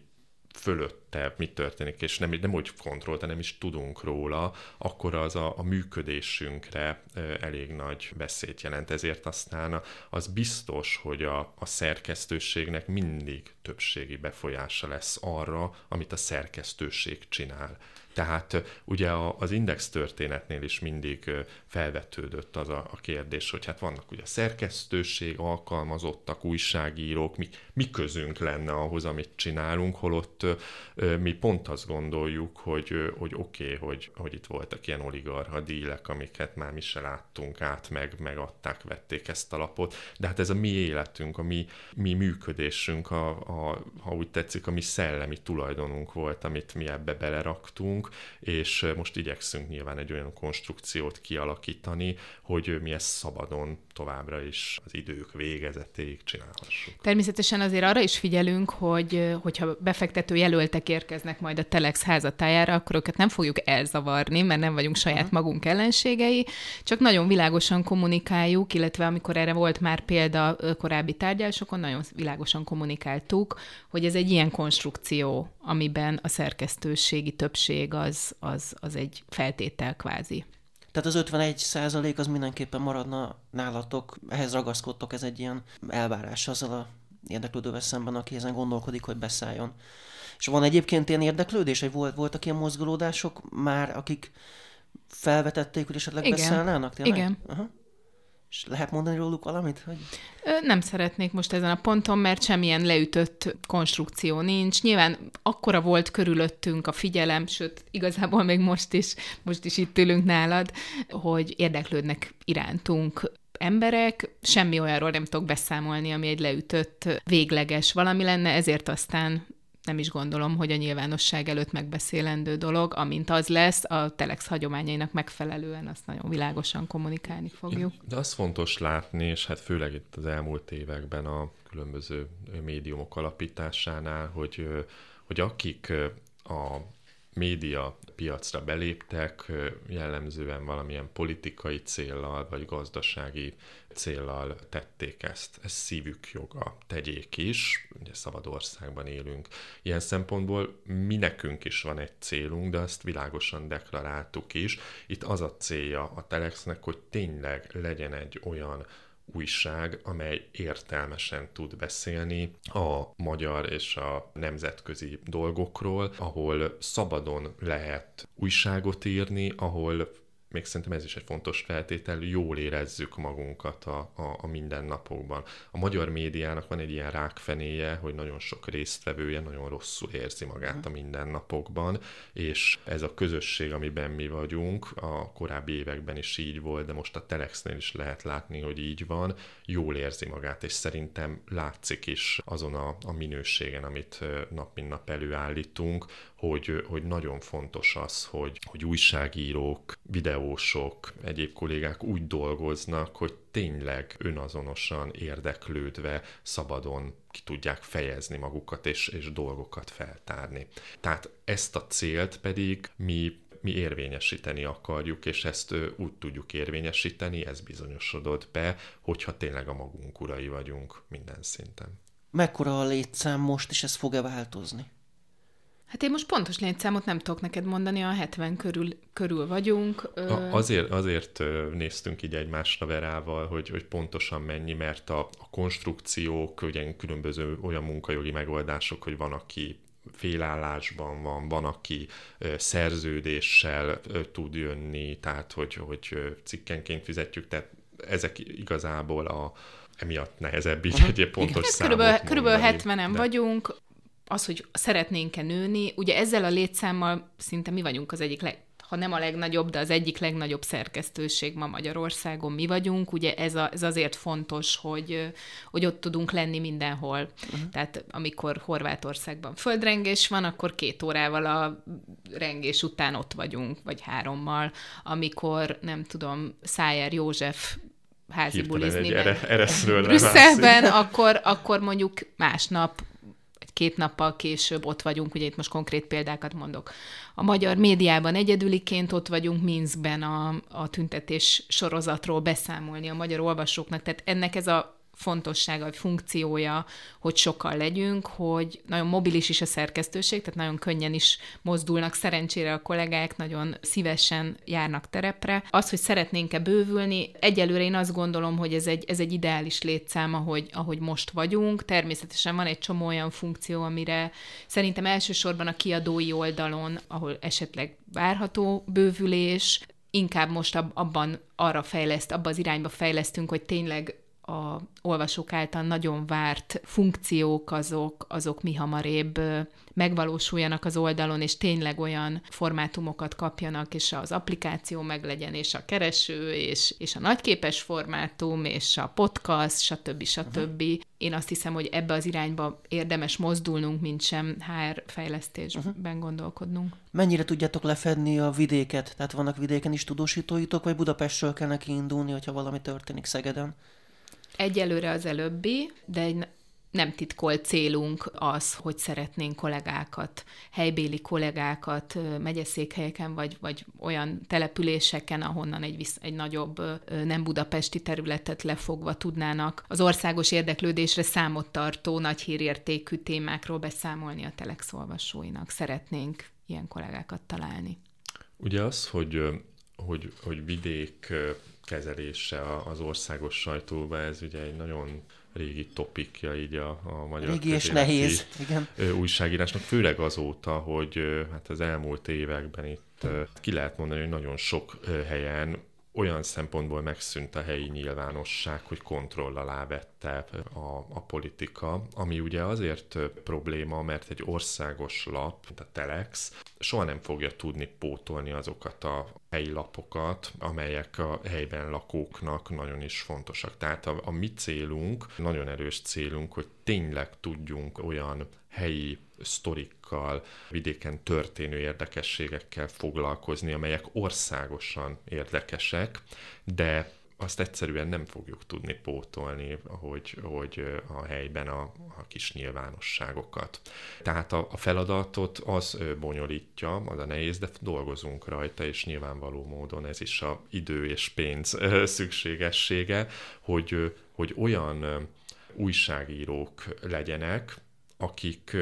fölötte mi történik, és nem, nem úgy kontroll, de nem is tudunk róla, akkor az a, a működésünkre elég nagy veszélyt jelent. Ezért aztán az biztos, hogy a, a szerkesztőségnek mindig többségi befolyása lesz arra, amit a szerkesztőség csinál. Tehát ugye az Index történetnél is mindig felvetődött az a, a kérdés, hogy hát vannak ugye szerkesztőség, alkalmazottak, újságírók, mi, mi közünk lenne ahhoz, amit csinálunk, holott mi pont azt gondoljuk, hogy, hogy oké, okay, hogy, hogy itt voltak ilyen oligarcha dílek, amiket már mi se láttunk át, meg megadták, vették ezt a lapot, de hát ez a mi életünk, a mi, mi működésünk, a, a, ha úgy tetszik, a mi szellemi tulajdonunk volt, amit mi ebbe beleraktunk, és most igyekszünk nyilván egy olyan konstrukciót kialakítani, hogy mi ezt szabadon továbbra is az idők végezetéig csinálhassuk. Természetesen azért arra is figyelünk, hogy hogyha befektető jelöltek érkeznek majd a Telex házatájára, akkor őket nem fogjuk elzavarni, mert nem vagyunk saját magunk ellenségei, csak nagyon világosan kommunikáljuk, illetve amikor erre volt már példa korábbi tárgyalásokon, nagyon világosan kommunikáltuk, hogy ez egy ilyen konstrukció, amiben a szerkesztőségi többség az, az, az egy feltétel kvázi. Tehát az ötvenegy százalék az mindenképpen maradna nálatok, ehhez ragaszkodtok, ez egy ilyen elvárás azzal a érdeklődővel szemben, aki ezen gondolkodik, hogy beszálljon. És van egyébként ilyen érdeklődés, hogy volt, voltak ilyen mozgolódások már, akik felvetették, hogy esetleg Igen. beszállnának? Tényleg? Igen. Aha. És lehet mondani róluk valamit? Hogy... Nem szeretnék most ezen a ponton, mert semmilyen leütött konstrukció nincs. Nyilván akkora volt körülöttünk a figyelem, sőt, igazából még most is, most is itt ülünk nálad, hogy érdeklődnek irántunk emberek. Semmi olyanról nem tudok beszámolni, ami egy leütött, végleges valami lenne, ezért aztán nem is gondolom, hogy a nyilvánosság előtt megbeszélendő dolog, amint az lesz, a Telex hagyományainak megfelelően azt nagyon világosan kommunikálni fogjuk. De az fontos látni, és hát főleg itt az elmúlt években a különböző médiumok alapításánál, hogy, hogy akik a média piacra beléptek, jellemzően valamilyen politikai céllal, vagy gazdasági céllal tették ezt. Ez szívük joga, tegyék is, ugye szabad országban élünk. Ilyen szempontból mi nekünk is van egy célunk, de azt világosan deklaráltuk is. Itt az a célja a Telexnek, hogy tényleg legyen egy olyan újság, amely értelmesen tud beszélni a magyar és a nemzetközi dolgokról, ahol szabadon lehet újságot írni, ahol még szerintem ez is egy fontos feltétel, jól érezzük magunkat a, a, a mindennapokban. A magyar médiának van egy ilyen rákfenéje, hogy nagyon sok résztvevője nagyon rosszul érzi magát a mindennapokban, és ez a közösség, amiben mi vagyunk, a korábbi években is így volt, de most a Telexnél is lehet látni, hogy így van, jól érzi magát, és szerintem látszik is azon a, a minőségen, amit nap mint nap előállítunk, hogy, hogy nagyon fontos az, hogy, hogy újságírók, videósok, egyéb kollégák úgy dolgoznak, hogy tényleg önazonosan, érdeklődve, szabadon ki tudják fejezni magukat, és, és dolgokat feltárni. Tehát ezt a célt pedig mi mi érvényesíteni akarjuk, és ezt úgy tudjuk érvényesíteni, ez bizonyosodott be, hogyha tényleg a magunk urai vagyunk minden szinten. Mekkora a létszám most, és ez fog-e változni? Hát én most pontos létszámot nem tudok neked mondani, a hetven körül, körül vagyunk. A, azért, azért néztünk így egymásra Verával, hogy, hogy pontosan mennyi, mert a, a konstrukciók, ugye különböző olyan munkajogi megoldások, hogy van, aki félállásban van, van, aki szerződéssel tud jönni, tehát hogy, hogy cikkenként fizetjük, tehát ezek igazából a, emiatt nehezebb így egy pontos számot körülbelül, mondani. körülbelül hetvenen de... vagyunk, az, hogy szeretnénk-e nőni, ugye ezzel a létszámmal szinte mi vagyunk az egyik leg, ha nem a legnagyobb, de az egyik legnagyobb szerkesztőség ma Magyarországon mi vagyunk. Ugye ez, a, ez azért fontos, hogy, hogy ott tudunk lenni mindenhol. Uh-huh. Tehát amikor Horvátországban földrengés van, akkor két órával a rengés után ott vagyunk, vagy hárommal. Amikor, nem tudom, Szájer József házi bulizni Brüsszelben, akkor, akkor mondjuk másnap két nappal később ott vagyunk, ugye itt most konkrét példákat mondok. A magyar médiában egyedüliként ott vagyunk Minskben a, a tüntetés sorozatról beszámolni a magyar olvasóknak, tehát ennek ez a fontossága, vagy funkciója, hogy sokan legyünk, hogy nagyon mobilis is a szerkesztőség, tehát nagyon könnyen is mozdulnak, szerencsére a kollégák nagyon szívesen járnak terepre. Az, hogy szeretnénk-e bővülni, egyelőre én azt gondolom, hogy ez egy, ez egy ideális létszám, ahogy, ahogy most vagyunk. Természetesen van egy csomó olyan funkció, amire szerintem elsősorban a kiadói oldalon, ahol esetleg várható bővülés, inkább most abban arra fejleszt, abba az irányba fejlesztünk, hogy tényleg a olvasók által nagyon várt funkciók, azok, azok mihamarabb megvalósuljanak az oldalon, és tényleg olyan formátumokat kapjanak, és az applikáció meglegyen, és a kereső, és, és a nagyképes formátum, és a podcast, stb. stb. Uh-huh. Én azt hiszem, hogy ebbe az irányba érdemes mozdulnunk, mint sem há er fejlesztésben uh-huh. gondolkodnunk. Mennyire tudjátok lefedni a vidéket? Tehát vannak vidéken is tudósítóitok, vagy Budapestről kell neki indulni, hogyha valami történik Szegeden? Egyelőre az előbbi, de egy nem titkolt célunk az, hogy szeretnénk kollégákat, helybéli kollégákat megyeszékhelyeken, vagy, vagy olyan településeken, ahonnan egy, visz, egy nagyobb, nem budapesti területet lefogva tudnának az országos érdeklődésre számot tartó, nagy hírértékű témákról beszámolni a Telex olvasóinak. Szeretnénk ilyen kollégákat találni. Ugye az, hogy hogy, hogy vidék kezelése az országos sajtóban, ez ugye egy nagyon régi topikja így a, a magyar régi és nehéz, igen. újságírásnak, főleg azóta, hogy hát az elmúlt években itt ki lehet mondani, hogy nagyon sok helyen olyan szempontból megszűnt a helyi nyilvánosság, hogy kontroll alá vette a, a politika, ami ugye azért probléma, mert egy országos lap, mint a Telex, soha nem fogja tudni pótolni azokat a helyi lapokat, amelyek a helyben lakóknak nagyon is fontosak. Tehát a, a mi célunk, nagyon erős célunk, hogy tényleg tudjunk olyan helyi sztorikkal, vidéken történő érdekességekkel foglalkozni, amelyek országosan érdekesek, de azt egyszerűen nem fogjuk tudni pótolni, hogy, hogy a helyben a, a kis nyilvánosságokat. Tehát a, a feladatot az bonyolítja, az a nehéz, de dolgozunk rajta, és nyilvánvaló módon ez is a idő és pénz szükségessége, hogy, hogy olyan újságírók legyenek, akik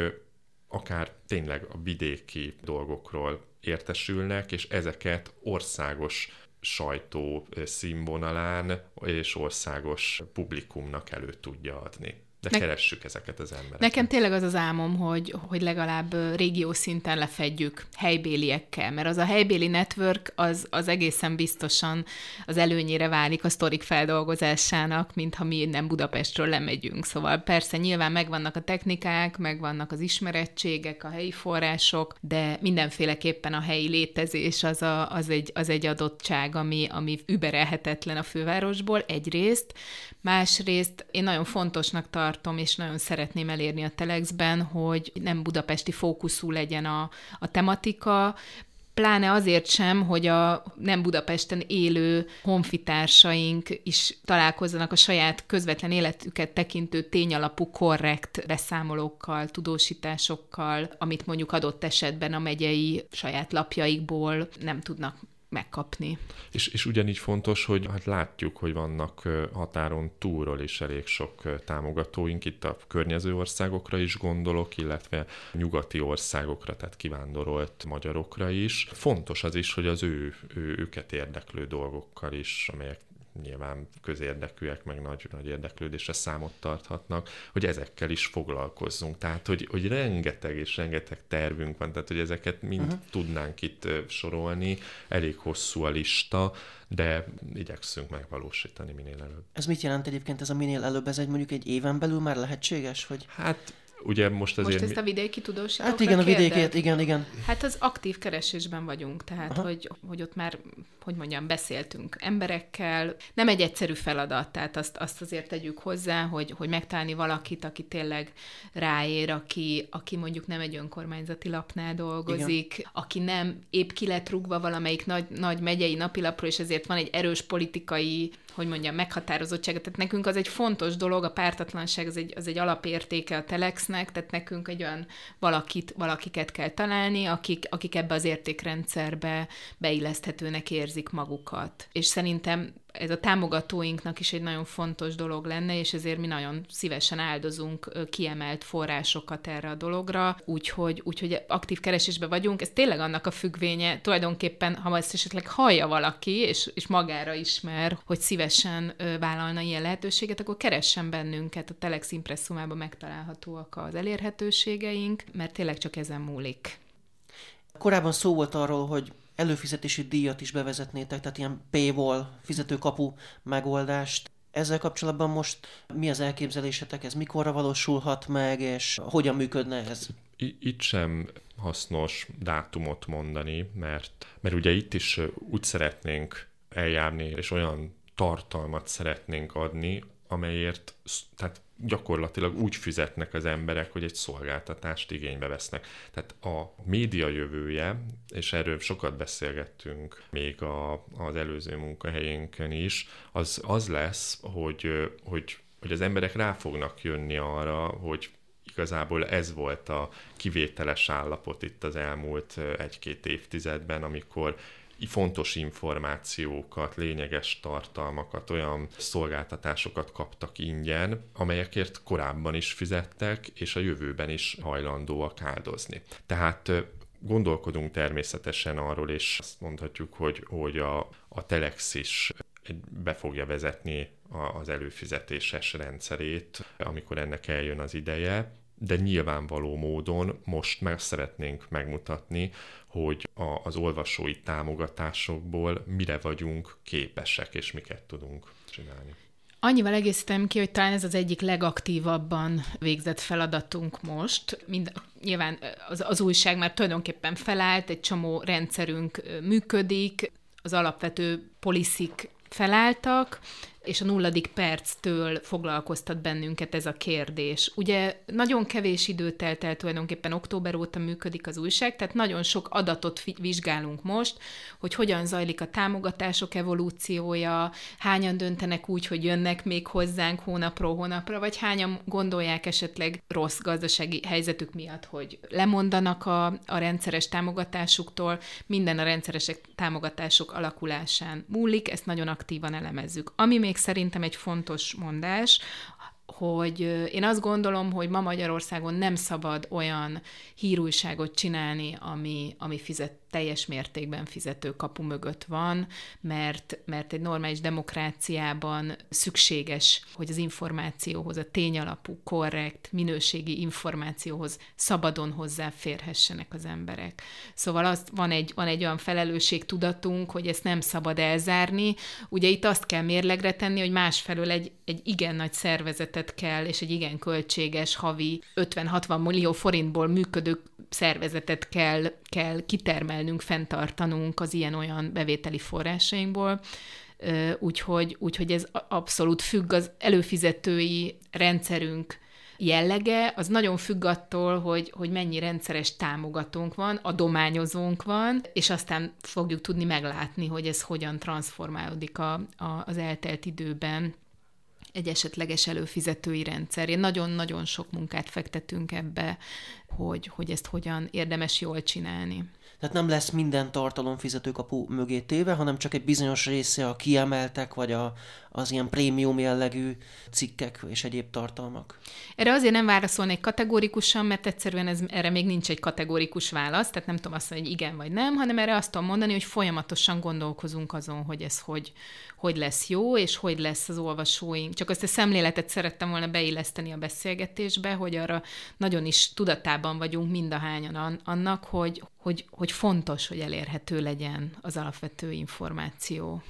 akár tényleg a vidéki dolgokról értesülnek, és ezeket országos sajtó színvonalán és országos publikumnak elő tudja adni. De ne- keressük ezeket az embereket. Nekem tényleg az az álmom, hogy, hogy legalább régió szinten lefedjük helybéliekkel, mert az a helybéli network az, az egészen biztosan az előnyére válik a sztorik feldolgozásának, mintha mi nem Budapestről lemegyünk. Szóval persze nyilván megvannak a technikák, megvannak az ismerettségek, a helyi források, de mindenféleképpen a helyi létezés az, a, az, egy, az egy adottság, ami, ami überelhetetlen a fővárosból egyrészt. Másrészt én nagyon fontosnak tartom, és nagyon szeretném elérni a Telexben, hogy nem budapesti fókuszú legyen a, a tematika, pláne azért sem, hogy a nem Budapesten élő honfitársaink is találkozzanak a saját közvetlen életüket tekintő tényalapú korrekt beszámolókkal, tudósításokkal, amit mondjuk adott esetben a megyei saját lapjaikból nem tudnak megkapni. És, és ugyanígy fontos, hogy hát látjuk, hogy vannak határon túlról is elég sok támogatóink, itt a környező országokra is gondolok, illetve nyugati országokra, tehát kivándorolt magyarokra is. Fontos az is, hogy az ő, ő őket érdeklő dolgokkal is, amelyek nyilván közérdekűek, meg nagy, nagy érdeklődésre számot tarthatnak, hogy ezekkel is foglalkozzunk. Tehát, hogy, hogy rengeteg és rengeteg tervünk van, tehát, hogy ezeket mind uh-huh. tudnánk itt sorolni, elég hosszú a lista, de igyekszünk megvalósítani minél előbb. Ez mit jelent egyébként ez a minél előbb? Ez egy mondjuk egy éven belül már lehetséges? Hogy... Hát ugye most azért... Most ezt a vidéki tudósítókra Hát igen, a vidékét, igen, igen. Hát az aktív keresésben vagyunk, tehát hogy, hogy ott már, hogy mondjam, beszéltünk emberekkel. Nem egy egyszerű feladat, tehát azt, azt azért tegyük hozzá, hogy, hogy megtalálni valakit, aki tényleg ráér, aki, aki mondjuk nem egy önkormányzati lapnál dolgozik, igen. aki nem épp ki lett rúgva valamelyik nagy, nagy megyei napilapról, és ezért van egy erős politikai, hogy mondjam, meghatározottság. Tehát nekünk az egy fontos dolog, a pártatlanság az egy, az egy alapértéke a Telexnek, tehát nekünk egy olyan valakit, valakiket kell találni, akik, akik ebbe az értékrendszerbe beilleszthetőnek érzik magukat. És szerintem ez a támogatóinknak is egy nagyon fontos dolog lenne, és ezért mi nagyon szívesen áldozunk kiemelt forrásokat erre a dologra, úgyhogy, úgyhogy aktív keresésben vagyunk. Ez tényleg annak a függvénye, tulajdonképpen, ha ezt esetleg hallja valaki, és, és magára ismer, hogy szívesen vállalna ilyen lehetőséget, akkor keressen bennünket, a Telex impresszumában megtalálhatóak az elérhetőségeink, mert tényleg csak ezen múlik. Korábban szó volt arról, hogy előfizetési díjat is bevezetnétek, tehát ilyen paywall, fizetőkapu megoldást. Ezzel kapcsolatban most mi az elképzelésetek, ez mikorra valósulhat meg, és hogyan működne ez? Itt sem hasznos dátumot mondani, mert, mert ugye itt is úgy szeretnénk eljárni, és olyan tartalmat szeretnénk adni, amelyért tehát gyakorlatilag úgy fizetnek az emberek, hogy egy szolgáltatást igénybe vesznek. Tehát a média jövője, és erről sokat beszélgettünk még a, az előző munkahelyénken is, az, az lesz, hogy, hogy, hogy az emberek rá fognak jönni arra, hogy igazából ez volt a kivételes állapot itt az elmúlt egy-két évtizedben, amikor fontos információkat, lényeges tartalmakat, olyan szolgáltatásokat kaptak ingyen, amelyekért korábban is fizettek, és a jövőben is hajlandóak áldozni. Tehát Gondolkodunk természetesen arról, és azt mondhatjuk, hogy, hogy a, a Telex is be fogja vezetni az előfizetéses rendszerét, amikor ennek eljön az ideje, de nyilvánvaló módon most meg szeretnénk megmutatni, hogy a, az olvasói támogatásokból mire vagyunk képesek, és miket tudunk csinálni. Annyival egészítem ki, hogy talán ez az egyik legaktívabban végzett feladatunk most. Mind, nyilván az, az újság már tulajdonképpen felállt, egy csomó rendszerünk működik, az alapvető poliszik felálltak, és a nulladik perctől foglalkoztat bennünket ez a kérdés. Ugye nagyon kevés idő telt el, tulajdonképpen október óta működik az újság, tehát nagyon sok adatot fi- vizsgálunk most, hogy hogyan zajlik a támogatások evolúciója, hányan döntenek úgy, hogy jönnek még hozzánk hónapról hónapra, vagy hányan gondolják esetleg rossz gazdasági helyzetük miatt, hogy lemondanak a, a rendszeres támogatásuktól. Minden a rendszeres támogatások alakulásán múlik, ezt nagyon aktívan elemezzük. Ami még szerintem egy fontos mondás, hogy én azt gondolom, hogy ma Magyarországon nem szabad olyan hírújságot csinálni, ami, ami fizet, teljes mértékben fizető kapu mögött van, mert, mert egy normális demokráciában szükséges, hogy az információhoz, a tényalapú, korrekt, minőségi információhoz szabadon hozzáférhessenek az emberek. Szóval az, van, egy, van egy olyan felelősségtudatunk, hogy ezt nem szabad elzárni. Ugye itt azt kell mérlegre tenni, hogy másfelől egy, egy igen nagy szervezetet kell, és egy igen költséges havi ötven-hatvan millió forintból működő szervezetet kell, kell kitermelnünk, fenntartanunk az ilyen-olyan bevételi forrásainkból. Úgyhogy, úgyhogy ez abszolút függ az előfizetői rendszerünk jellege, az nagyon függ attól, hogy, hogy mennyi rendszeres támogatónk van, adományozónk van, és aztán fogjuk tudni meglátni, hogy ez hogyan transformálódik a, a, az eltelt időben egy esetleges előfizetői rendszer. Én nagyon-nagyon sok munkát fektetünk ebbe, hogy, hogy ezt hogyan érdemes jól csinálni. Tehát nem lesz minden tartalom fizetőkapu mögé téve, hanem csak egy bizonyos része a kiemeltek, vagy a, az ilyen prémium jellegű cikkek és egyéb tartalmak. Erre azért nem válaszolnék kategórikusan, mert egyszerűen ez, erre még nincs egy kategórikus válasz, tehát nem tudom azt mondani, hogy igen vagy nem, hanem erre azt tudom mondani, hogy folyamatosan gondolkozunk azon, hogy ez hogy, hogy lesz jó, és hogy lesz az olvasóink. Csak azt a szemléletet szerettem volna beilleszteni a beszélgetésbe, hogy arra nagyon is tudatában vagyunk mindahányan annak, hogy, hogy, hogy fontos, hogy elérhető legyen az alapvető információ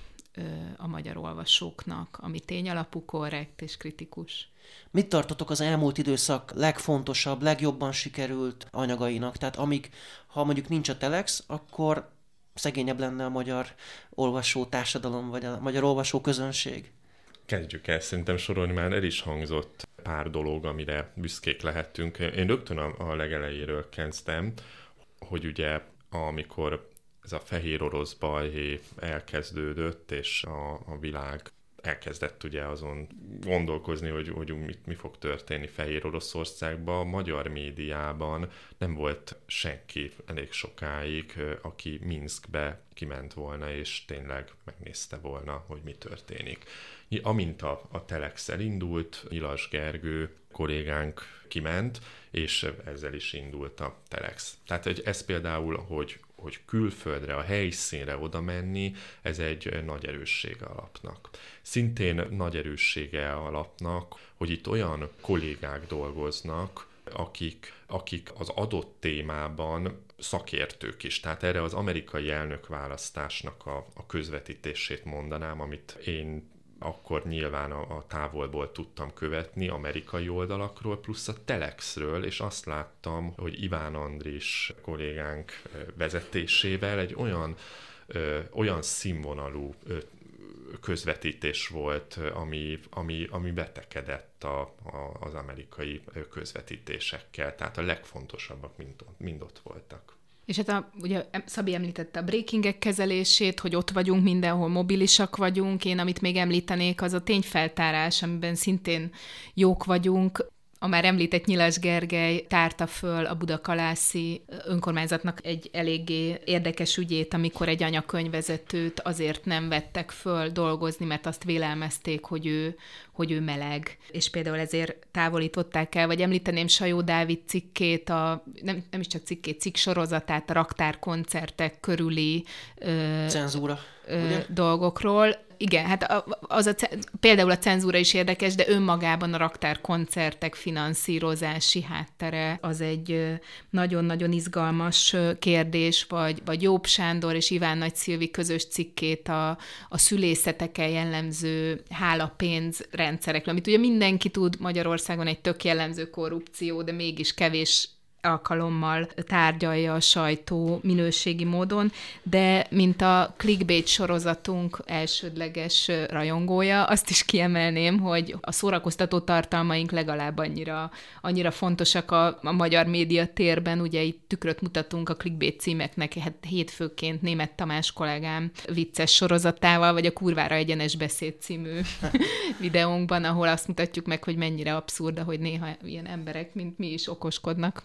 a magyar olvasóknak, ami tényalapú, korrekt és kritikus. Mit tartotok az elmúlt időszak legfontosabb, legjobban sikerült anyagainak? Tehát amik, ha mondjuk nincs a Telex, akkor szegényebb lenne a magyar olvasó társadalom, vagy a magyar olvasó közönség? Kezdjük el, szerintem sorolni, már el is hangzott pár dolog, amire büszkék lehettünk. Én rögtön a, a legelejéről kezdtem, hogy ugye amikor ez a fehér orosz balhé elkezdődött, és a, a világ elkezdett ugye azon gondolkozni, hogy, hogy mit, mi fog történni Fehér Oroszországban. A magyar médiában nem volt senki elég sokáig, aki Minszkbe kiment volna, és tényleg megnézte volna, hogy mi történik. Amint a, a Telex elindult, Nyilas Gergő kollégánk kiment, és ezzel is indult a Telex. Tehát ez például, hogy hogy külföldre, a helyszínre oda menni, ez egy nagy erőssége a lapnak. Szintén nagy erőssége a lapnak, hogy itt olyan kollégák dolgoznak, akik, akik az adott témában szakértők is. Tehát erre az amerikai elnökválasztásnak a, a közvetítését mondanám, amit én akkor nyilván a, a távolból tudtam követni amerikai oldalakról, plusz a Telexről, és azt láttam, hogy Iván Andris kollégánk vezetésével egy olyan, ö, olyan színvonalú ö, közvetítés volt, ami, ami, ami betekedett a, a, az amerikai közvetítésekkel. Tehát a legfontosabbak mind, mind ott voltak. És hát a, ugye Szabi említette a breakingek kezelését, hogy ott vagyunk mindenhol, mobilisak vagyunk. Én, amit még említenék, az a tényfeltárás, amiben szintén jók vagyunk. a már említett Nyilas Gergely tárta föl a budakalászi önkormányzatnak egy eléggé érdekes ügyét, amikor egy anyakönyvvezetőt azért nem vettek föl dolgozni, mert azt vélelmezték, hogy ő, hogy ő meleg. És például ezért távolították el, vagy említeném Sajó Dávid cikkét, a, nem, nem is csak cikkét, cikk sorozatát, a raktárkoncertek körüli ö, cenzúra, ö, ugye? dolgokról. Igen, hát az a, például a cenzúra is érdekes, de önmagában a raktárkoncertek finanszírozási háttere az egy nagyon-nagyon izgalmas kérdés, vagy, vagy Jobb Sándor és Iván Nagy Szilvi közös cikkét a, a szülészeteken jellemző hálapénz rendszerekről, amit ugye mindenki tud, Magyarországon egy tök jellemző korrupció, de mégis kevés alkalommal tárgyalja a sajtó minőségi módon, de mint a clickbait sorozatunk elsődleges rajongója, azt is kiemelném, hogy a szórakoztató tartalmaink legalább annyira, annyira fontosak a, a magyar média térben, ugye itt tükröt mutatunk a clickbait címeknek, hát hétfőként Németh Tamás kollégám vicces sorozatával, vagy a Kurvára egyenes beszéd című videónkban, ahol azt mutatjuk meg, hogy mennyire abszurd, hogy néha ilyen emberek, mint mi is okoskodnak.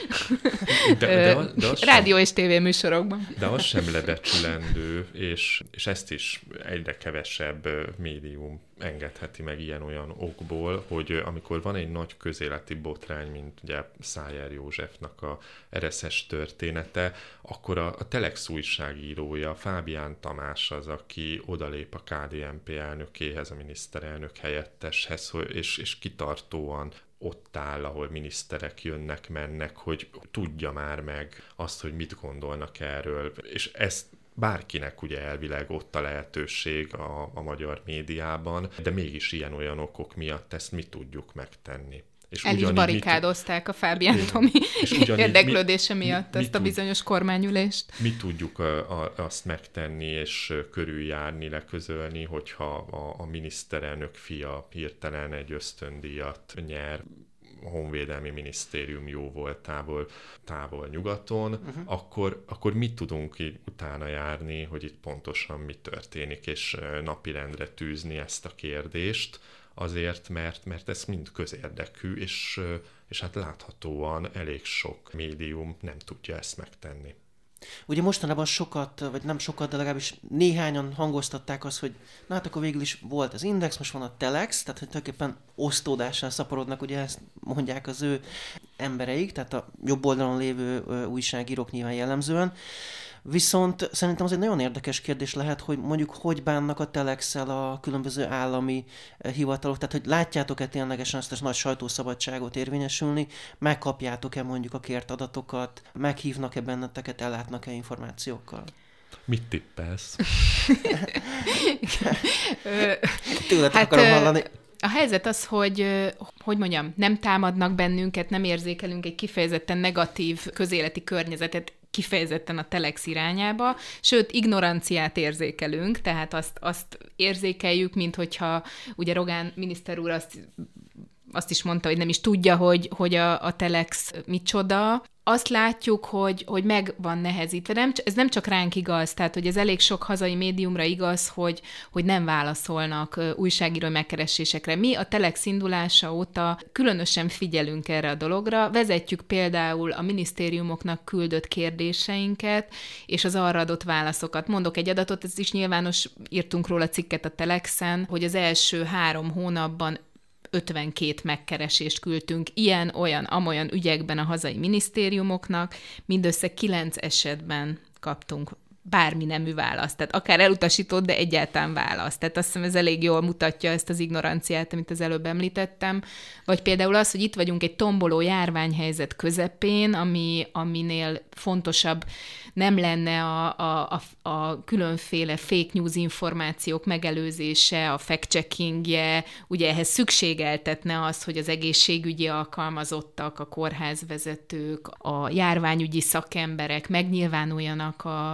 De, de, az, de az rádió sem, és tévéműsorokban. De az sem lebecsülendő, és, és ezt is egyre kevesebb médium engedheti meg ilyen-olyan okból, hogy amikor van egy nagy közéleti botrány, mint ugye Szájer Józsefnak a er es es története, akkor a, a Telex újságírója, Fábián Tamás az, aki odalép a ká dé en pé elnökéhez, a miniszterelnök helyetteshez, és, és kitartóan ott áll, ahol miniszterek jönnek, mennek, hogy tudja már meg azt, hogy mit gondolnak erről. És ezt bárkinek ugye elvileg ott a lehetőség a, a magyar médiában, de mégis ilyen-olyan okok miatt ezt mi tudjuk megtenni. És El is barikádozták a Fábián Tomi érdeklődése mi, miatt mi, ezt mi a bizonyos kormányülést. Mi tudjuk a, a, azt megtenni és körüljárni, leközölni, hogyha a, a miniszterelnök fia hirtelen egy ösztöndíjat nyer, a Honvédelmi Minisztérium jó voltából távol nyugaton, uh-huh. akkor, akkor mit tudunk így utána járni, hogy itt pontosan mi történik, és napirendre tűzni ezt a kérdést, azért, mert, mert ez mind közérdekű, és, és hát láthatóan elég sok médium nem tudja ezt megtenni. Ugye mostanában sokat, vagy nem sokat, de legalábbis néhányan hangoztatták azt, hogy na hát akkor végül is volt az Index, most van a Telex, tehát hogy tulajdonképpen osztódással szaporodnak, ugye ezt mondják az ő embereik, tehát a jobb oldalon lévő újságírók nyilván jellemzően. Viszont szerintem az egy nagyon érdekes kérdés lehet, hogy mondjuk hogy bánnak a Telexsel a különböző állami hivatalok, tehát hogy látjátok-e ténylegesen azt a nagy sajtószabadságot érvényesülni, megkapjátok-e mondjuk a kért adatokat, meghívnak-e benneteket, ellátnak-e információkkal? Mit tippelsz? Tőled hát, akarom hallani. A helyzet az, hogy, hogy mondjam, nem támadnak bennünket, nem érzékelünk egy kifejezetten negatív közéleti környezetet, kifejezetten a Telex irányába, sőt, ignoranciát érzékelünk, tehát azt, azt érzékeljük, mint hogyha ugye Rogán miniszter úr azt, azt is mondta, hogy nem is tudja, hogy, hogy a, a Telex micsoda. Azt látjuk, hogy, hogy meg van nehezítve. Nem, ez nem csak ránk igaz, tehát hogy ez elég sok hazai médiumra igaz, hogy, hogy nem válaszolnak újságíró megkeresésekre. Mi a Telex indulása óta különösen figyelünk erre a dologra, vezetjük például a minisztériumoknak küldött kérdéseinket, és az arra adott válaszokat. Mondok egy adatot, ez is nyilvános, írtunk róla cikket a Telexen, hogy az első három hónapban ötvenkét megkeresést küldtünk ilyen, olyan, amolyan ügyekben a hazai minisztériumoknak, mindössze kilenc esetben kaptunk bármi nemű választ. Tehát akár elutasított, de egyáltalán választ. Tehát azt hiszem, ez elég jól mutatja ezt az ignoranciát, amit az előbb említettem. Vagy például az, hogy itt vagyunk egy tomboló járványhelyzet közepén, ami, aminél fontosabb nem lenne a, a, a, a különféle fake news információk megelőzése, a fact-checkingje, ugye ehhez szükségeltetne az, hogy az egészségügyi alkalmazottak, a kórházvezetők, a járványügyi szakemberek megnyilvánuljanak a, a tények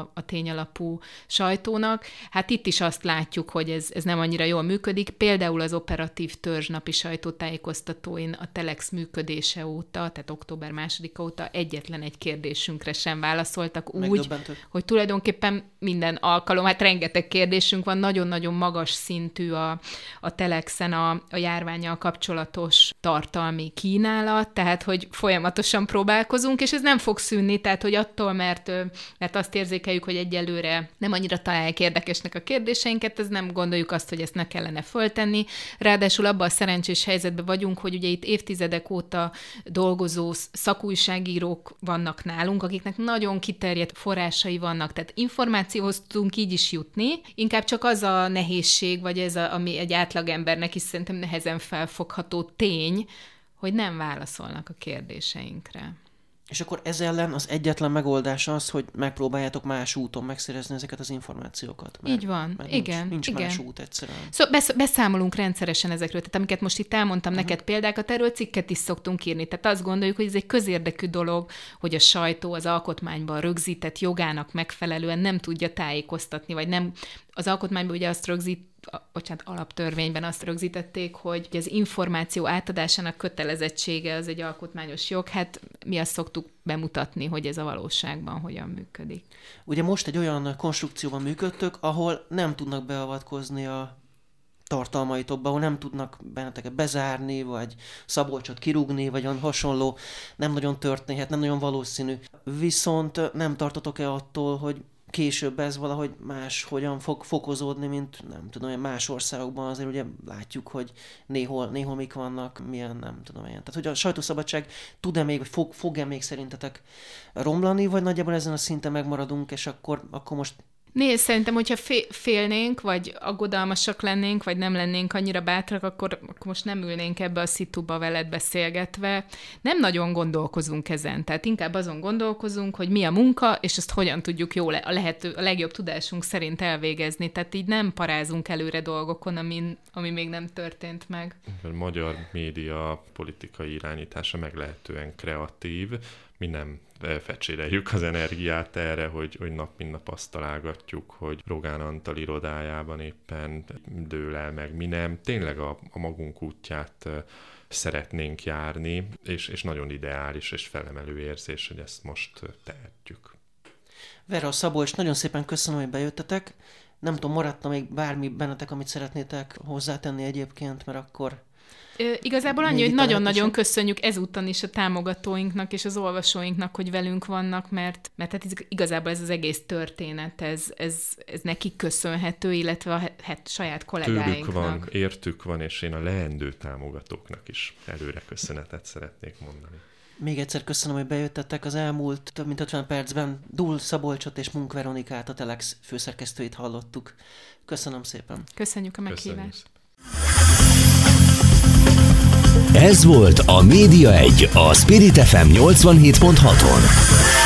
tényalapú sajtónak. Hát itt is azt látjuk, hogy ez, ez nem annyira jól működik. Például az operatív törzs napi sajtótájékoztatóin a Telex működése óta, tehát október másodika óta egyetlen egy kérdésünkre sem válaszoltak úgy, hogy tulajdonképpen minden alkalom, hát rengeteg kérdésünk van, nagyon-nagyon magas szintű a, a Telexen a, a járvánnyal kapcsolatos tartalmi kínálat, tehát hogy folyamatosan próbálkozunk, és ez nem fog szűnni, tehát hogy attól, mert, mert azt érzékeljük, hogy egyelőre nem annyira találják érdekesnek a kérdéseinket, ez nem gondoljuk azt, hogy ezt ne kellene föltenni. Ráadásul abban a szerencsés helyzetben vagyunk, hogy ugye itt évtizedek óta dolgozó szakújságírók vannak nálunk, akiknek nagyon kiterjedt forrásai vannak, tehát információhoz tudunk így is jutni, inkább csak az a nehézség, vagy ez, a, ami egy átlagembernek is szerintem nehezen felfogható tény, hogy nem válaszolnak a kérdéseinkre. És akkor ez ellen az egyetlen megoldás az, hogy megpróbáljátok más úton megszerezni ezeket az információkat. Mert, Így van, mert igen. Nincs, nincs igen. más út egyszerűen. Szóval besz- beszámolunk rendszeresen ezekről, tehát amiket most itt elmondtam uh-huh. neked példákat, erről cikket is szoktunk írni. Tehát azt gondoljuk, hogy ez egy közérdekű dolog, hogy a sajtó az alkotmányban rögzített jogának megfelelően nem tudja tájékoztatni, vagy nem. Az alkotmányban ugye azt rögzít, bocsánat, alaptörvényben azt rögzítették, hogy az információ átadásának kötelezettsége az egy alkotmányos jog, hát mi azt szoktuk bemutatni, hogy ez a valóságban hogyan működik. Ugye most egy olyan konstrukcióban működtök, ahol nem tudnak beavatkozni a tartalmaitokba, ahol nem tudnak benneteket bezárni, vagy Szabolcsot kirúgni, vagy olyan hasonló, nem nagyon történhet, nem nagyon valószínű. Viszont nem tartotok-e attól, hogy később ez valahogy más hogyan fog fokozódni, mint nem tudom, más országokban azért ugye látjuk, hogy néhol, néhol mik vannak, milyen nem tudom ilyen. Tehát, hogy a sajtószabadság tud-e még, vagy fog, fog-e még szerintetek romlani, vagy nagyjából ezen a szinten megmaradunk, és akkor, akkor most Nézd, szerintem, hogyha félnénk, vagy aggodalmasak lennénk, vagy nem lennénk annyira bátrak, akkor, akkor most nem ülnénk ebbe a szituba veled beszélgetve. Nem nagyon gondolkozunk ezen, tehát inkább azon gondolkozunk, hogy mi a munka, és ezt hogyan tudjuk jól, a, lehető, a legjobb tudásunk szerint elvégezni. Tehát így nem parázunk előre dolgokon, ami, ami még nem történt meg. A magyar média politikai irányítása meglehetően kreatív. Mi nem fecséreljük az energiát erre, hogy, hogy nap mint nap azt találgatjuk, hogy Rogán Antal irodájában éppen dől el meg mi nem. Tényleg a, a magunk útját szeretnénk járni, és, és nagyon ideális és felemelő érzés, hogy ezt most tehetjük. Vera, Szabolcs, nagyon szépen köszönöm, hogy bejöttetek. Nem tudom, maradta még bármi bennetek, amit szeretnétek hozzátenni egyébként, mert akkor... Igazából annyi, hogy nagyon-nagyon köszönjük ezúttal is a támogatóinknak és az olvasóinknak, hogy velünk vannak, mert, mert hát igazából ez az egész történet, ez, ez, ez nekik köszönhető, illetve a hát, saját kollégáinknak. Tőlük van, értük van, és én a leendő támogatóknak is előre köszönetet szeretnék mondani. Még egyszer köszönöm, hogy bejöttetek. Az elmúlt több mint ötven percben Dúl Szabolcsot és Munk Veronikát, a Telex főszerkesztőit hallottuk. Köszönöm szépen. Köszönjük a meghívást. Ez volt a Média egy, a Spirit ef em nyolcvanhét pont haton.